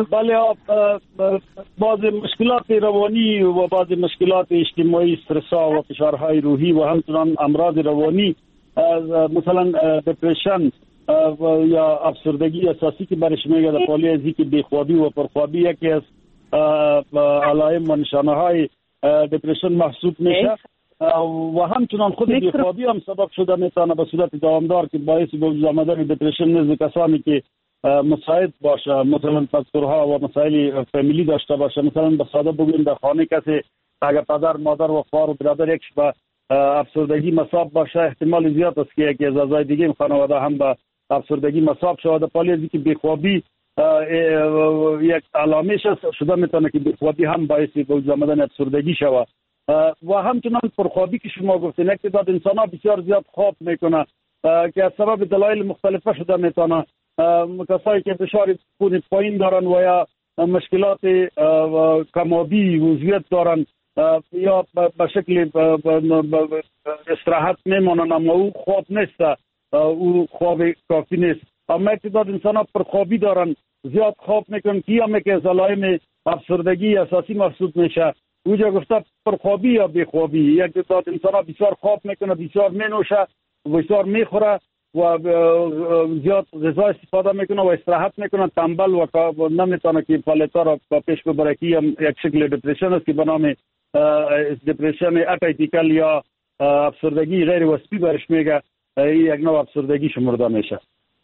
بعض مشکلات روانی و بعض مشکلات اجتماعی استرسا و فشارهای روحی و همچنان امراض روانی مثلا دپرشن یا افسردگی اساسی که برش میگه در پالی ازی که بیخوابی و پرخوابی یکی از علائم و نشانه های دپرشن محسوب میشه و همچنان خود بیخوابی هم سبب شده میتونه به صورت دوامدار که باعث به وجود آمدن دپرشن نزد کسانی که مساعد باشه مثلا فاکتورها و مسائل فامیلی داشته باشه مثلا به ساده بگویم در خانه کسی اگر پدر مادر و خواهر و برادر یکش به افسردگی مصاب باشه احتمال زیاد است که یکی از اعضای دیگه خانواده هم به افسردگی مصاب شده پالی از اینکه بیخوابی یک علامه شده میتونه که بیخوابی هم باعث به وجود آمدن افسردگی شود و همچنان پرخوابی که شما گفتین یک تعداد انسان‌ها بسیار زیاد خواب میکنه که از سبب دلایل مختلفه شده میتونه کسایی که فشار خون پایین دارن و یا مشکلات کمابی وضعیت دارن یا به شکل استراحت میمونن اما او خواب نیست او خواب کافی نیست اما یک تعداد انسان‌ها پرخوابی دارن زیاد خواب میکنن که هم که از علائم افسردگی اساسی محسوب میشه اوجا گفته پرخوابی یا بیخوابی یک تعداد انسان‌ها بسیار خواب میکنه بسیار مینوشه بسیار میخوره و زیاد غذا استفاده میکنه و استراحت میکنه تنبل و نمیتونه که فعالیت‌ها را پیش ببره که یک شکل دپرشن است که به نام دپرشن اتایپیکال یا افسردگی غیر وصفی برش میگه یک نوع افسردگی شمرده میشه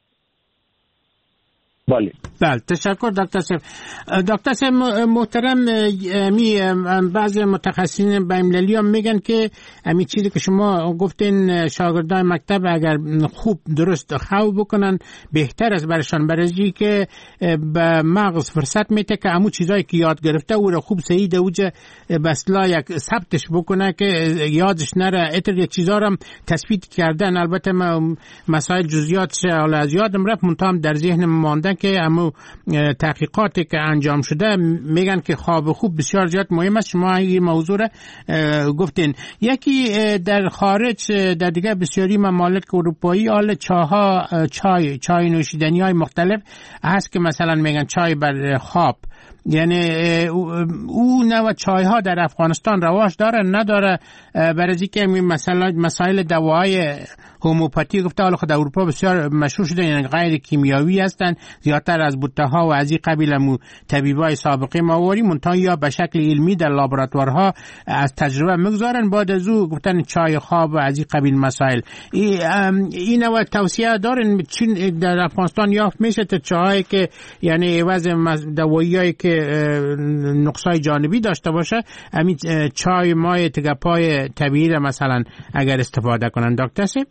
بله
تشکر دکتر صاحب دکتر صاحب محترم بعضی متخصصین بین‌المللی هم میگن که همین چیزی که شما گفتین شاگردان مکتب اگر خوب درست خواب بکنن بهتر است برشان برای که به مغز فرصت میده که همون چیزایی که یاد گرفته او را خوب صحیح دوجه بسلا یک ثبتش بکنه که یادش نره اتر یک چیزا رو تثبیت کردن البته مسائل جزئیاتش حالا از یادم رفت منتها در ذهنم مانده که اما تحقیقاتی که انجام شده میگن که خواب خوب بسیار زیاد مهم است شما این موضوع را گفتین یکی در خارج در دیگه بسیاری ممالک اروپایی حال چای نوشیدنی های مختلف هست که مثلا میگن چای بر خواب یعنی او نوع چای ها در افغانستان رواج داره نداره؟ برای اینکه مسائل دوای هوموپاتی گفته حالا خود اروپا بسیار مشهور شده، یعنی غیر کیمیاوی هستند، زیادتر از بوته ها و از این قبیل طبیبای سابقه ماوری منتها یا به شکل علمی در لابراتوارها از تجربه میگذارن، بعد از او گفتن چای خواب و از این قبیل مسائل. این نوع توصیه دارن چین در افغانستان یافت میشه تا چای که یعنی عوض دواییایی که نقصای جانبی داشته باشه همین چای مای تگپای طبیعی را مثلا اگر استفاده کنن دکتر صاحب؟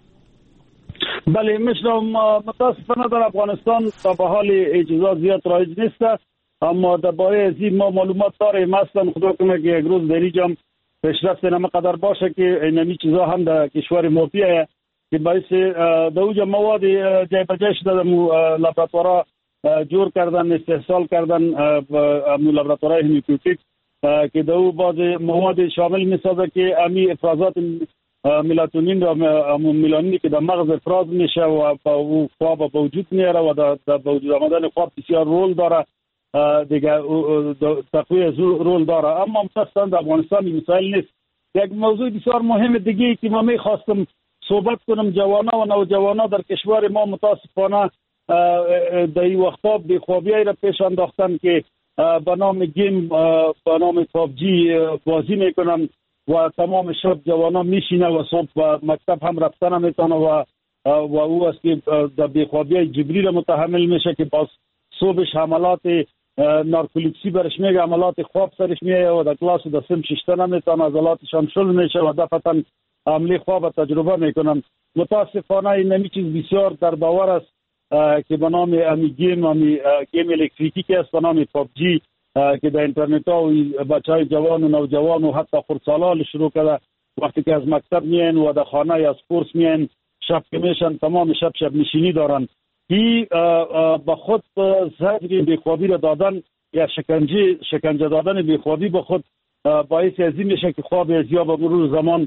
بله میشنم. متاسفانه در افغانستان تا به حال اجازه زیاد رایج نیست، اما درباره از این ما معلومات داریم. مثلا خدا کنه که یک روز در اینجا پیشرفت نمیقدر باشه که اینمی چیزا هم در کشور ما بیایه که باعث در اونجا مواد جای بجای شده در لابراتوارها جور کردن، استحصال کردن لابراتوارهای همیوپاتیک که در اون بعض مواد شامل میسازه که امی افرازات ملاتونین و ملانینی که در مغز افراز میشه و او خواب به وجود میاره و در وجود آمدن خواب بسیار رول داره، دیگه تقویه رول داره. اما متاسفانه در افغانستان این مسائل نیست. یک موضوع بسیار مهم دیگه که ما میخواستم صحبت کنم، جوانا و نوجوانا در کشور ما متاسفانه در این وقتا بیخوابیایی را پیش انداختن که به نام گیم، به نام پابجی بازی میکنن و تمام شب جوانا میشینه و صبح و مکتب هم رفتن نمیتونه و او است که در بیخوابی جبری را متحمل میشه که باز صبحش حملات نارکولیپسی برش میگه، حملات خواب سرش میایه و در کلاس و در سم ششته نمیتونه، عضلاتش هم شل میشه و دفعتا عملی خواب تجربه میکنن. متاسفانه این نمی چیز بسیار در باور است که به نام گیم الکتریکی که است به نام پابجی که در اینترنت ها و بچهای جوان و نوجوان و حتی خردسالان شروع کرده وقتی که از مکتب میان و در خانه از کورس میان شب که میشن تمام شب نشینی دارن. این به خود زجر بیخوابی را دادن یا شکنجه دادن بیخوابی به خود باعث از این میشه که خواب از یا به مرور زمان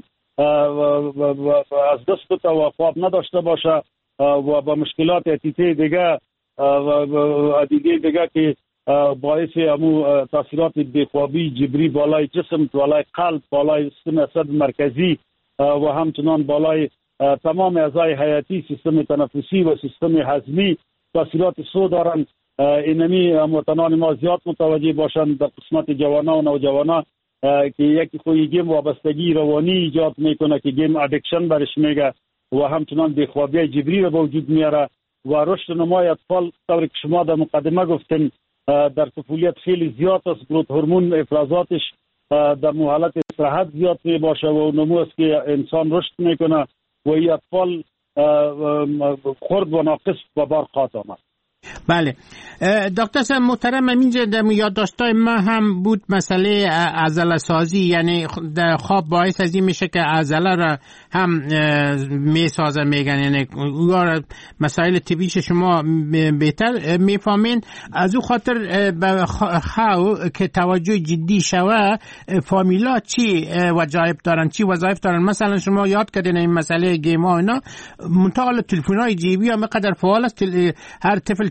از دست بده و خواب نداشته باشه و با مشکلات اتیته دیگه که باعث امو تاثیرات بیخوابی جبری بالای جسم، بالای قلب، بالای سیستم عصب مرکزی و همچنان بالای تمام اعضای حیاتی، سیستم تنفسی و سیستم هضمی تاثیرات سو دارن. اینمی هموطنان ما زیاد متوجه باشند در قسمت جوانا و نوجوانا که یکی خوی گیم وابستگی روانی ایجاد میکنه که گیم ادکشن برش میگه و همچنان بیخوابی جبری رو به وجود میاره و رشد نمای اطفال طوری که شما در مقدمه گفتن در طفولیت خیلی زیاد است. گروت هورمون افرازاتش در حالت استراحت زیاد می باشه و نمو است که انسان رشد میکنه و این اطفال خرد و ناقص و برقات آمد.
بله دکتر صاحب محترم، اینجا در یادداشت‌های ما هم بود مسئله عضله سازی، یعنی در خواب باعث از این میشه که عضله را هم میسازه میگن، یعنی مسائل طبیش شما بهتر میفهمین. از او خاطر به خواهو که توجه جدی شوه فامیلا چی وظایف دارن، چی وظایف دارن. مثلا شما یاد کردین این مسئله گیم ها اینا منتقل تلفن‌های جیبی هم قدر فعال است. هر طفل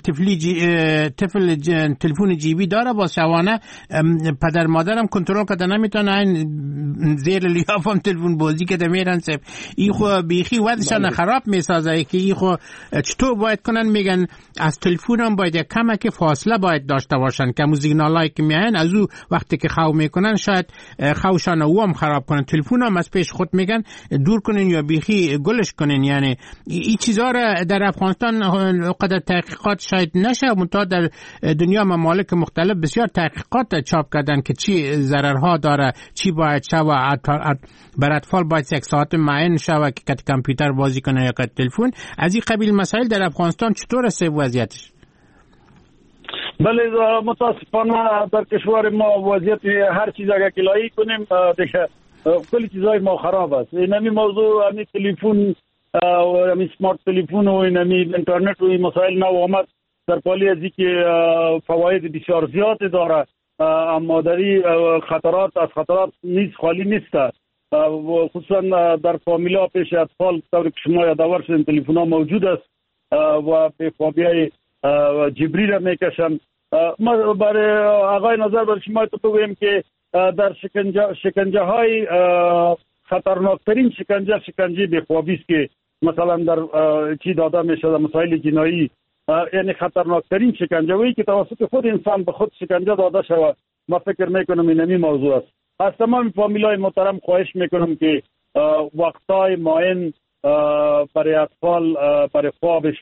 تلفن جیبی داره، با شوانه پدر مادرم کنترل کرده نمیتونه زیر لیاف هم تلفن بازی کرده میرن سب ای خو بیخی وضعشان خراب میسازه که ای خو چطور باید کنن. میگن از تلفن هم باید کمک فاصله باید داشته باشن که موزیگنالایی که میان از او وقتی که خو میکنن شاید خوشان او هم خراب کنن، تلفن هم از پیش خود میگن دور کنن یا بیخی گلش کنن. یعنی این چیزا را در افغانستان قدر تحقیقات شاید نشه، منتها در دنیا ممالک مختلف بسیار تحقیقات چاپ کردن که چی ضررها داره، چی باید شوه. بر اطفال باید یک ساعت معین شوه که کت کامپیوتر بازی کنه یا کت تلفن. از این قبیل مسائل در افغانستان چطور است وضعیتش؟
بله متاسفانه در کشور ما وضعیت هر چیز اگر کلایی کنیم دیگه کلی چیزای ما خراب است. اینمی موضوع همین تلفن و همین سمارت تلفن و همین اینترنت و این مسائل نو آمد در پالی از که فواید بسیار زیاد داره، اما در خطرات نیز خالی نیست. خصوصا در فامیلا پیش اطفال طوری که شما یادآور شدین تلفن ها موجود است و به خوابی جبری را میکشن ما برای آقای نظر بر شما تو بگویم که در شکنجه های خطرناکترین شکنجه بیخوابی است که مثلا در چی داده میشه در مسائل جنایی، یعنی خطرناکترین شکنجه وی که توسط خود انسان به خود شکنجه داده شود. ما فکر میکنم این موضوع است. از تمام فامیلای محترم خواهش میکنم که وقتای معین برای اطفال برای خوابش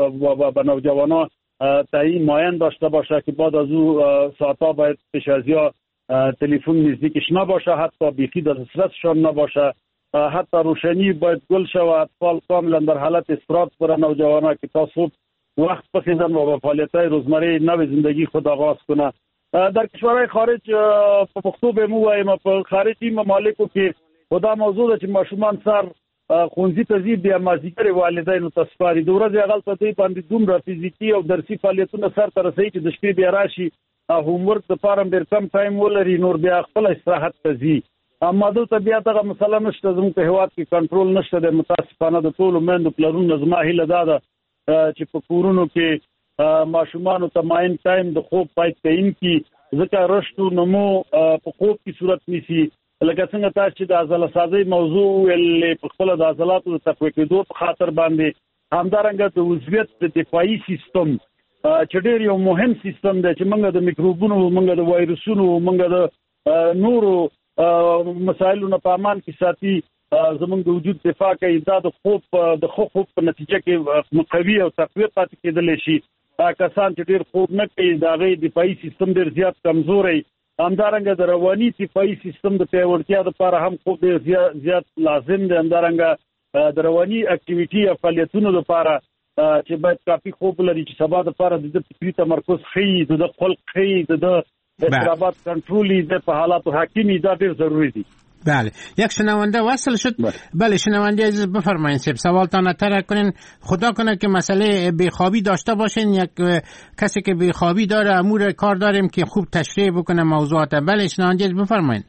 و نوجوانان تعیین معین داشته باشه که بعد از او ساعتها باید پیش از یا تلفن نزدیکش نباشه، حتی بیخی در دسترسشان نباشه، حتی روشنی باید گل شود، اطفال کاملا در حالت استراحت برای نوجوانان که تا صبح وقت بخیزن و به فعالیت‌های روزمره نو زندگی خود آغاز کنه. در کشورهای خارج په پښتو به مو وایم په خارجي ممالکو کې خدا موضوع ده چې ماشومان سر خونځي ته ځي بیا مازدیګر والدینو ته سپاري. د ورځې هغلته دوی باندې دومره فزیکي او درسي فعالیتونه سرته رسوي چې د شپې بیا راشي هومورک دپاره ډېر کم ټایم ولري، نور بیا خپل استراحت ته ځي. اما دلته بیا دغه مسله نشته، زموږ په هېواد کې کنټرول نشته دی. متاسفانه د ټولو میندو پلرونو زما هیله دا ده چې په کورونو کې ماشومانو ته معین ټایم د خوب پای تعیین کړي، ځکه رشد و نمو په خوب کې صورت نیسي. لکه څنګه تاسو چې د عضله سازۍ موضوع ویلې په خپله د عضلاتو د تقویه کېدو په خاطر باندې، همدارنګه د عضویت د دفاعي سیستم چې ډېر یو مهم سیستم دی چې موږ د میکروبونو، موږ د وایرسونو، موږ د نورو مسایلو نه په امان کې ساتي، زموږ د وجود دفاع کوي. دا د خوب د خوب په نتیجه کې مقوي او تقویه پاتې کېدلی شي. کسان چې ډېر خوب نه کوي د هغې دفاعي سیستم ډېر زیات کمزوری. همدارنګه د رواني دفاعي سیستم د پیاوړتیا لپاره هم خوب ډېر زیات لازم دی. همدارنګه د رواني اکټیویټي یا فعالیتونو لپاره چې باید کافي خوب ولري چې سبا لپاره د فکري تمرکز ښیي، د خلق ښیي، د اضطرابات کنټرولي، د په حالاتو حاکمي، دا ډېر ضروری دي.
بله، یک شنونده وصل شد. بله شنونده عزیز بفرمایید سیب سوالتان مطرح کنین. خدا کنه که مسئله بیخوابی داشته باشین، یک کسی که بیخوابی داره امور کار داریم که خوب تشریح بکنه موضوعات. بله شنونده عزیز بفرمایید.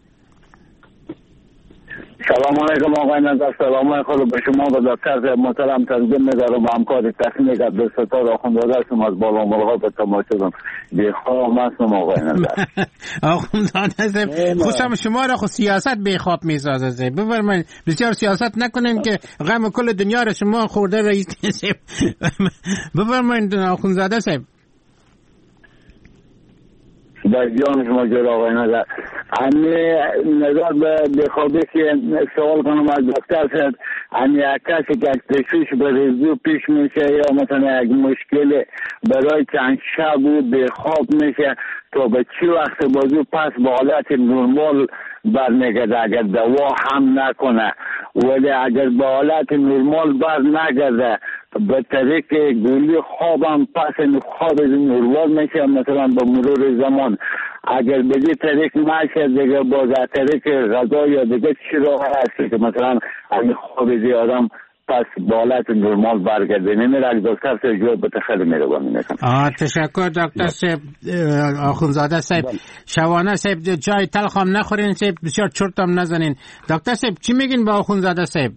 سلام علیکم آقای نظر، سلام خود به شما و دکتر محترم تقدیم می‌دارم و همکار تکنیک عبدالستار آخوندزاده هستم از بالا ملغا به تماشا بیخواب هستم آقای نظر.
آخوندزاده هستم خوشم شما را خود سیاست بیخواب می‌سازه. بفرمایید بسیار سیاست نکنین که غم کل دنیا را شما خورده رئیس صاحب. بفرمایید آخوندزاده صاحب.
در جان شما جلو آقای نظر، نظر به بخوابی که سوال کنم از دکتر صاحب، کسی که تشویش به ریزو پیش میشه یا مثلا یک مشکل برای چند شب بخواب میشه تا به چی وقت بازو پس به حالت نرمال برمیگرده اگر دوا هم نکنه؟ ولی اگر به حالت نرمال بر نگرده به طریق گولی خوابم پس خواب نرمال میشه مثلا به مرور زمان. اگر به این طریق نشه دیگه باز از طریق غذا یا دیگه چی راه هست که مثلا اگه خواب زیادم پس به حالت نرمال برگرده؟ نمیره اگه دکتر صاحب جواب بده خیلی مهربانی میکنم.
تشکر دکتر صاحب. آخوندزاده صاحب شوانه صاحب جای تلخ هم نخورین صاحب، بسیار چرت هم نزنین. دکتر صاحب چی میگین با آخوندزاده صاحب؟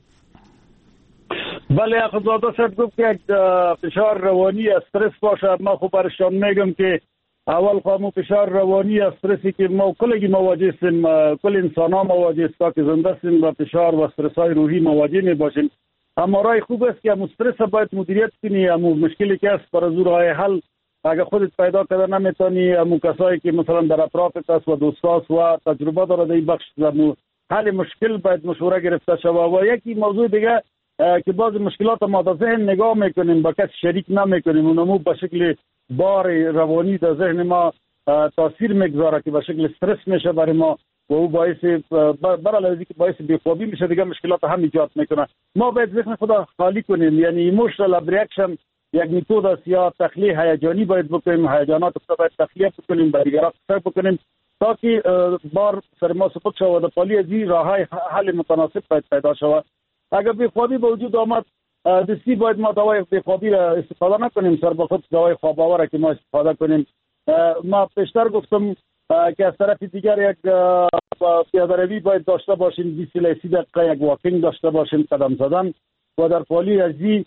بله آخوندزاده صاحب گفت که فشار روانی استرس باشه. ما خب برشان میگم که اول خواهمو فشار روانی استرسی که ما کلگی مواجه هستیم، کل انسان ها مواجه است که زنده هستیم و فشار و استرس های روحی مواجه می باشیم. اما رای خوب است که استرس باید مدیریت کنی. اما مشکلی که است پر از راه حل اگر خودت پیدا کرده نمیتونی، اما کسایی که مثلا در اطرافت است و دوستاست و تجربه داره در این بخش حل مشکل باید مشوره گرفته شود. و یکی موضوع دیگه که بعض مشکلات ما در ذهن نگاه میکنیم با کسی شریک نمیکنیم، اونمو به شکل بار روانی در ذهن ما تاثیر میگذاره که به شکل استرس میشه برای ما و او باعث برای که باعث بیخوابی میشه، دیگه مشکلات هم ایجاد میکنه. ما باید ذهن خدا خالی کنیم، یعنی ایموشنال ابریکشن یک متد است یا تخلیه هیجانی باید بکنیم، هیجانات خود باید تخلیه بکنیم، با دیگران کمک بکنیم تا که بار سر ما سقوط شود و پالی از این راههای حل متناسب باید پیدا شود. اگر بیخوابی به وجود آمد دستی باید ما دوای بیخوابی را استفاده نکنیم، سر به خود دوای خواب آور که ما استفاده کنیم. ما پیشتر گفتم که از طرف دیگر یک پیاده روی باید داشته باشیم، 20 تا 30 دقیقه یک واکینگ داشته باشیم، قدم زدن و در پالی از این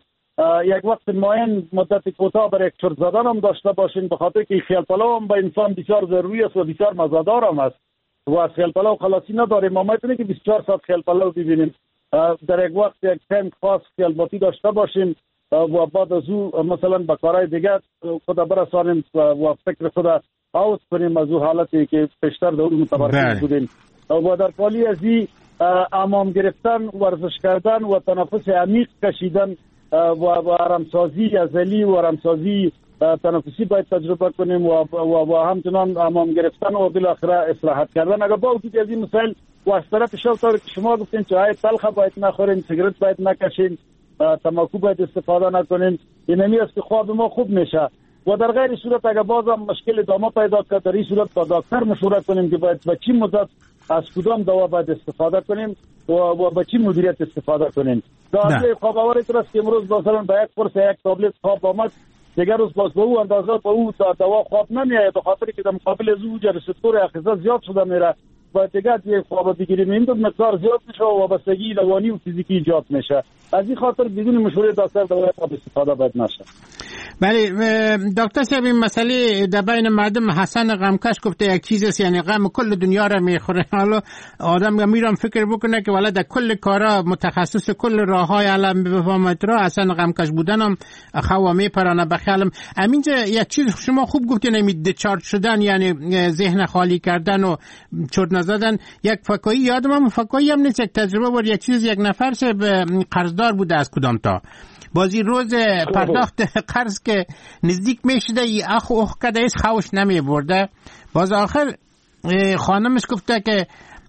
یک وقت معین مدت کوتاه برای یک چرت زدن هم داشته باشین، به خاطر که خیال پلو هم به انسان بسیار ضروری است و بسیار مزادار هم است و از خیال پلو خلاصی نداریم. ما میتونیم که 24 ساعت خیال پلو ببینیم. در یک وقت یک تایم خاص خیال باتی داشته باشیم و بعد از او مثلا به کارهای دیگر خود برسانیم و فکر خود اوت کنیم از او حالتی که پیشتر در اون متمرکز بودیم. و در پالی از این امام گرفتن، ورزش کردن و تنفس عمیق کشیدن و آرامسازی ازلی و آرامسازی تنفسی باید تجربه کنیم و همچنان امام گرفتن و بالاخره استراحت کردن. اگر با وجود از این مسائل و از طرف شما که شما گفتین چای تلخ باید نخورین، سیگرت باید نکشین، تماکو باید استفاده نکنین، اینمی است که خواب ما خوب میشه. و در غیر صورت اگر بازم مشکل ادامه پیدا کرد، در این صورت با دکتر مشوره کنیم که باید به چی مدت از کدام دوا باید استفاده کنیم و به چی مدیریت استفاده کنیم. داروی خواب آوری است که امروز مثلا به یک قرص یک تابلت خواب آمد، دیگر روز باز به او اندازه به او دوا خواب نمیاد، به خاطر که در مقابل از او ریسپتور اخیزه زیاد شده میره و دیگر یک خواب بگیریم این دو مقدار زیاد میشه و وابستگی روانی و فیزیکی ایجاد میشه. از این خاطر بدون مشوره دکتر دوا خواب استفاده باید نشه.
بله دکتر صاحب، این مسئله در بین مردم حسن غمکش گفته یک چیز است، یعنی غم کل دنیا را میخوره. حالا آدم میرم فکر بکنه که والا در کل کارا متخصص کل راههای علم بفهمت را حسن غمکش بودنم خوا میپرانه بخیالم. همینجا یک چیز شما خوب گفتین، نمی دچارج شدن یعنی ذهن خالی کردن و چرت نزدن. یک فکایی یادم فکایی هم نیست، یک تجربه بود، یک چیز یک نفر به قرضدار بوده از کدام تا بازی روز پرداخت قرض که نزدیک میشده ای اخ کده ایش خوش نمی برده. باز آخر خانمش گفته که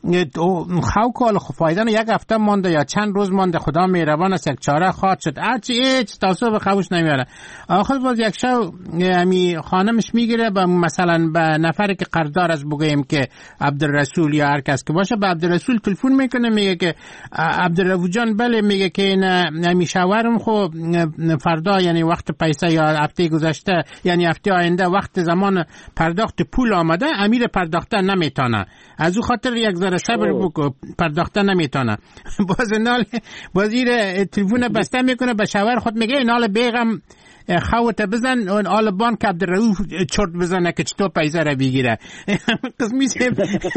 خو کال فایده یک هفته مانده یا چند روز مانده، خدا مهربان است یک چاره خواهد شد، هرچی هیچ تاسو خوش نمیاره. آخر باز یک شو همی خانمش میگیره به مثلا به نفری که قرضدار است بگیم که عبدالرسول یا هر کس که باشه، به عبدالرسول تلفن میکنه میگه که عبدالرسول جان بله، میگه که این همی شاورم خو فردا یعنی وقت پیسه یا هفته گذشته یعنی هفته آینده وقت زمان پرداخت پول آمده، امیر پرداخته نمیتونه، از او خاطر یک ذره صبر بکو، پرداخته نمیتونه. باز تلفن بسته میکنه به شاور خود میگه اینال بیغم خوت بزن و آل بانک عبدالرؤوف چرت بزنه که چطور پیسه را بگیره. قسمی سیب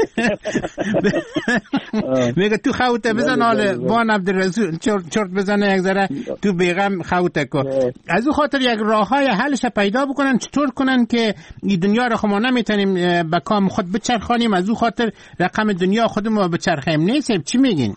میگه تو خوت بزن آل بان عبدالرؤوف چرت بزنه یک ذره تو بیغم خوت کو. از او خاطر یک راه های حلش پیدا بکنن، چطور کنن که این دنیا را ما نمیتونیم به کام خود بچرخانیم، از او خاطر رقم دنیا خودمون بچرخیم. نیست چی میگین؟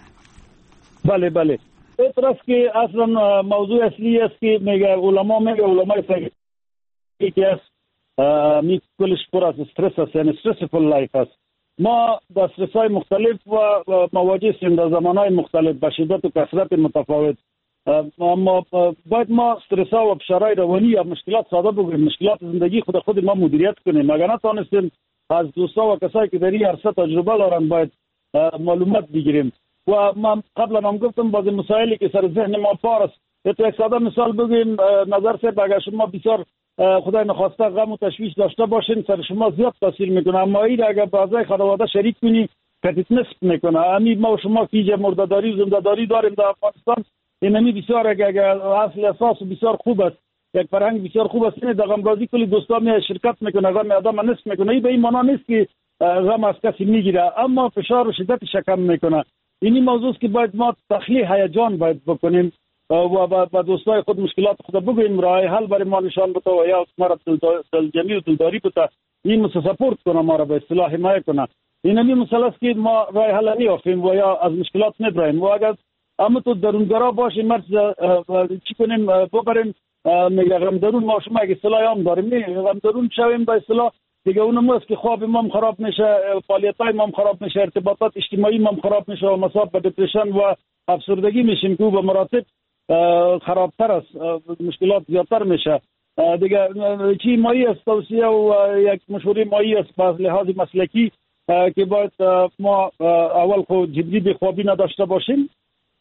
بله بله، اعتراف که اصلا موضوع اصلی است که میگه علمای سیکی که است کلش پر از استرس است، یعنی استرسفول لایف است. ما با استرس های مختلف و مواجه هستیم در زمان های مختلف به شدت و کثرت متفاوت. ما باید ما استرس ها و فشارهای روانی یا مشکلات ساده بگیریم، مشکلات زندگی خود ما مدیریت کنیم. اگر نتوانستیم از دوستا و کسایی که در این عرصه تجربه دارن باید معلومات بگیریم. و من قبلا هم گفتم بعضی مسائلی که سر ذهن ما پار است، یک ساده مثال بگیم. نظر سه اگر شما بسیار خدای نخواسته غم و تشویش داشته باشین سر شما زیاد تاثیر میکنه، اما این اگر با اعضای خانواده شریک کنی کتیت نصف میکنه. همین ما و شما که مرده‌داری و زنده‌داری داریم در افغانستان، این بسیار اگر اصل اساس بسیار خوب است، یک فرهنگ بسیار خوب است. این در غمرازی کلی دوستا می شرکت میکنه، غم آدم نصف میکنه. این به این معنا نیست که غم از کسی میگیره، اما فشار و شدتش کم میکنه. اینی موضوع است که باید ما تخلیه هیجان باید بکنیم و با دوستای خود مشکلات خود بگوییم، راه حل برای ما نشان بده و یا ما را دلجمعی و دلداری بده، این مسا سپورت کنه، ما را به اصطلاح حمایت کنه. این همین مسئله است که ما راه حل نیافتیم و یا از مشکلات نداریم. و اگر اما تو درونگرا باشیم مرز چی کنیم ببریم میگه غم درون ما شما اگه اصطلاح هم داریم، غم درون شویم به اصطلاح دیگه اونم است که خواب ما خراب میشه، فعالیت‌های ما خراب میشه، ارتباطات اجتماعی ما خراب میشه و مصاب به دپرشن و افسردگی میشیم که به مراتب خرابتر است، مشکلات زیادتر میشه. دیگه چی مایی است توصیه و یک مشوره مایی است به لحاظ مسلکی که باید ما اول خود جدی خوابی نداشته باشیم.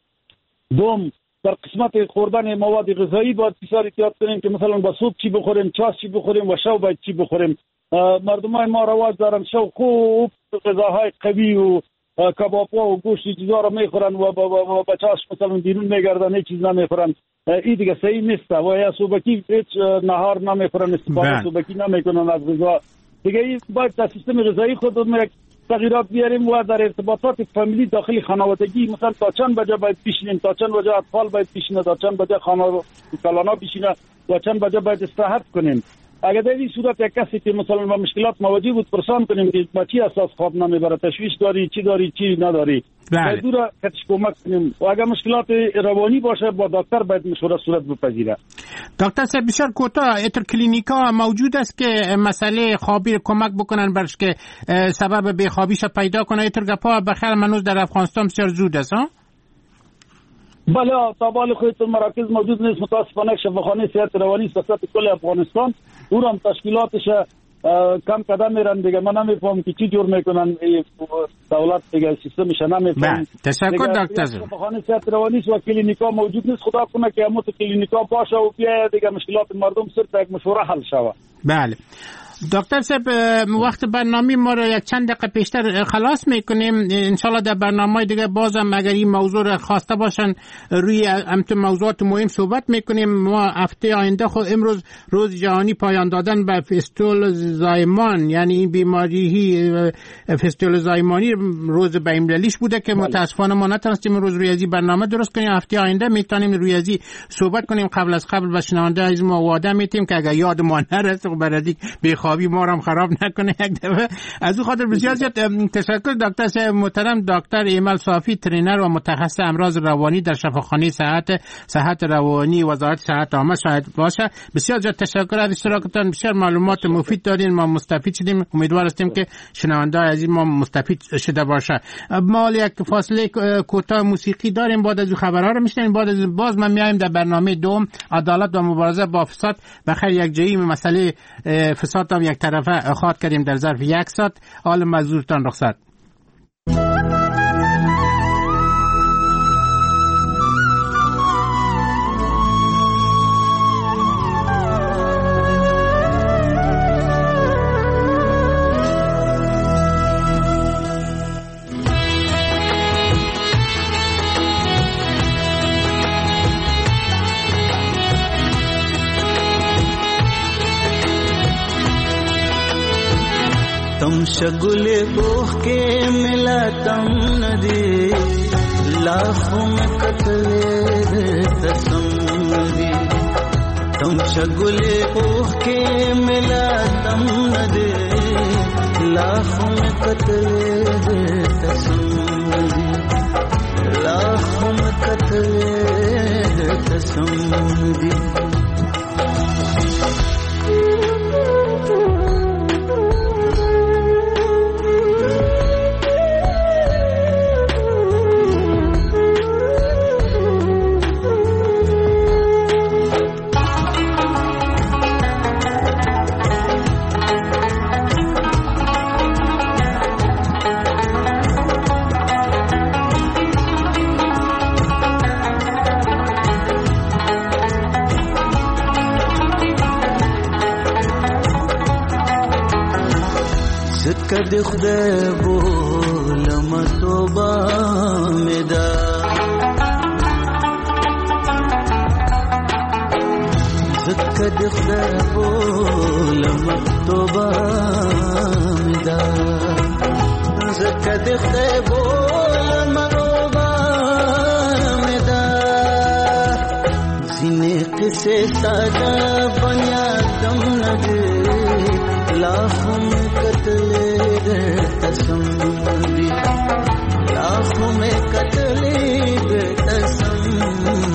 دوم در قسمت خوردن مواد غذایی باید بسیار احتیاط کنیم که مثلا با سوپ چی بخوریم، چاش چی بخوریم و شب باید چی بخوریم. مردمای ما رواج دارن شب خوب غذاهای قوی و کباب و گوشت چیزا رو میخورن و با چاش مثلا بیرون میگردن، هیچ چیز نمیخورن. این دیگه صحیح نیست و یا صبحی هیچ نهار نمیخورن، استفاده صبحی نمیکنن از غذا دیگه. این باید در سیستم غذایی خودمون یک تغییرات بیاریم و در ارتباطات فامیلی داخل خانوادگی مثلا تا چند بجه باید بشینیم، تا چند بجه اطفال باید بشینه، تا چند بجه کلانا بشینه و چند بجه باید استراحت کنیم. اگر در این صورت یک کسی که مثلا با مشکلات مواجه بود پرسان کنیم که با چی اساس خواب نمیبره، تشویش داری، چی داری، چی نداری، باید دور کتش کمک کنیم و اگر مشکلات روانی باشه با دکتر باید مشوره صورت بپذیره.
دکتر صاحب بسیار کوتاه، اتر کلینیکا موجود است که مسئله خوابی کمک بکنن برش که سبب بیخوابیش پیدا کنه؟ اتر گپا بخیر منوز در افغانستان بسیار زود است ها؟
بله تا بال خودتون مراکز موجود نیست متاسفانه. شفاخانه صحت روانی سیاست کل افغانستان اون هم تشکیلاتش کم قدم میرن دیگه. من نمیفهم که چی جور میکنن دولت دیگه سیستمش نمیفهم.
تشکر دکتر.
شفاخانه صحت روانی و کلینیکا موجود نیست. خدا کنه که همون کلینیکا باشه و بیا دیگه مشکلات مردم صرف یک مشوره حل شود.
بله دکتر صاحب وقت برنامه ما رو یک چند دقیقه پیشتر خلاص میکنیم. انشالله در برنامه دیگه بازم اگر این موضوع رو خواسته باشن روی موضوعات مهم صحبت میکنیم. ما هفته آینده خود امروز روز جهانی پایان دادن به فستول زایمان، یعنی این بیماری فستول زایمانی روز بین‌المللیش بوده که متاسفانه ما نتونستیم روز روی ازی برنامه درست کنیم. هفته آینده میتونیم روی ازی صحبت کنیم. قبل از قبل به شنونده از ما وعده میتیم که اگر یاد ما نرسه برادی خوابی ما هم خراب نکنه یک دفعه. از اون خاطر بسیار زیاد تشکر دکتر صاحب محترم. دکتر ایمل صافی، ترینر و متخصص امراض روانی در شفاخانه صحت روانی وزارت صحت عامه شاید باشه. بسیار زیاد تشکر از اشتراکتان. بسیار معلومات مفید دادین، ما مستفید شدیم. امیدوار هستیم که شنونده از ما مستفید شده باشه. ما یک فاصله کوتاه موسیقی داریم، بعد از خبرها رو میشنویم. بعد از باز ما میایم در برنامه دوم عدالت و مبارزه با فساد. بخیر یک جایی مسئله فساد هم یک طرفه خواهد کردیم در ظرف یک ساعت. حال مزدورتان رخصت.
तुम शगुले बोह के मिला तम नदी लाखों में कतले तसम्मदी। तुम शगुले बोह के मिला तम नदी लाखों में कतले तसम्मदी, लाखों में कतले तसम्मदी। کد خدای بولم توبه مدا، کد خدای بولم توبه مدا، کد خدای بولم توبه مدا، سینے قصے سادا بنیا دم نگے लाखों में कतले तसम्मदी, लाखों में कतले तसम्मदी।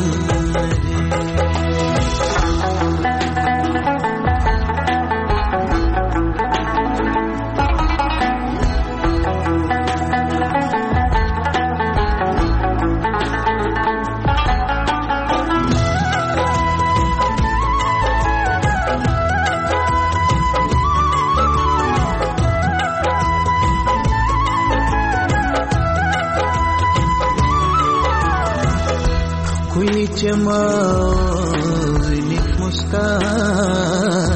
चमाविनी मुस्कान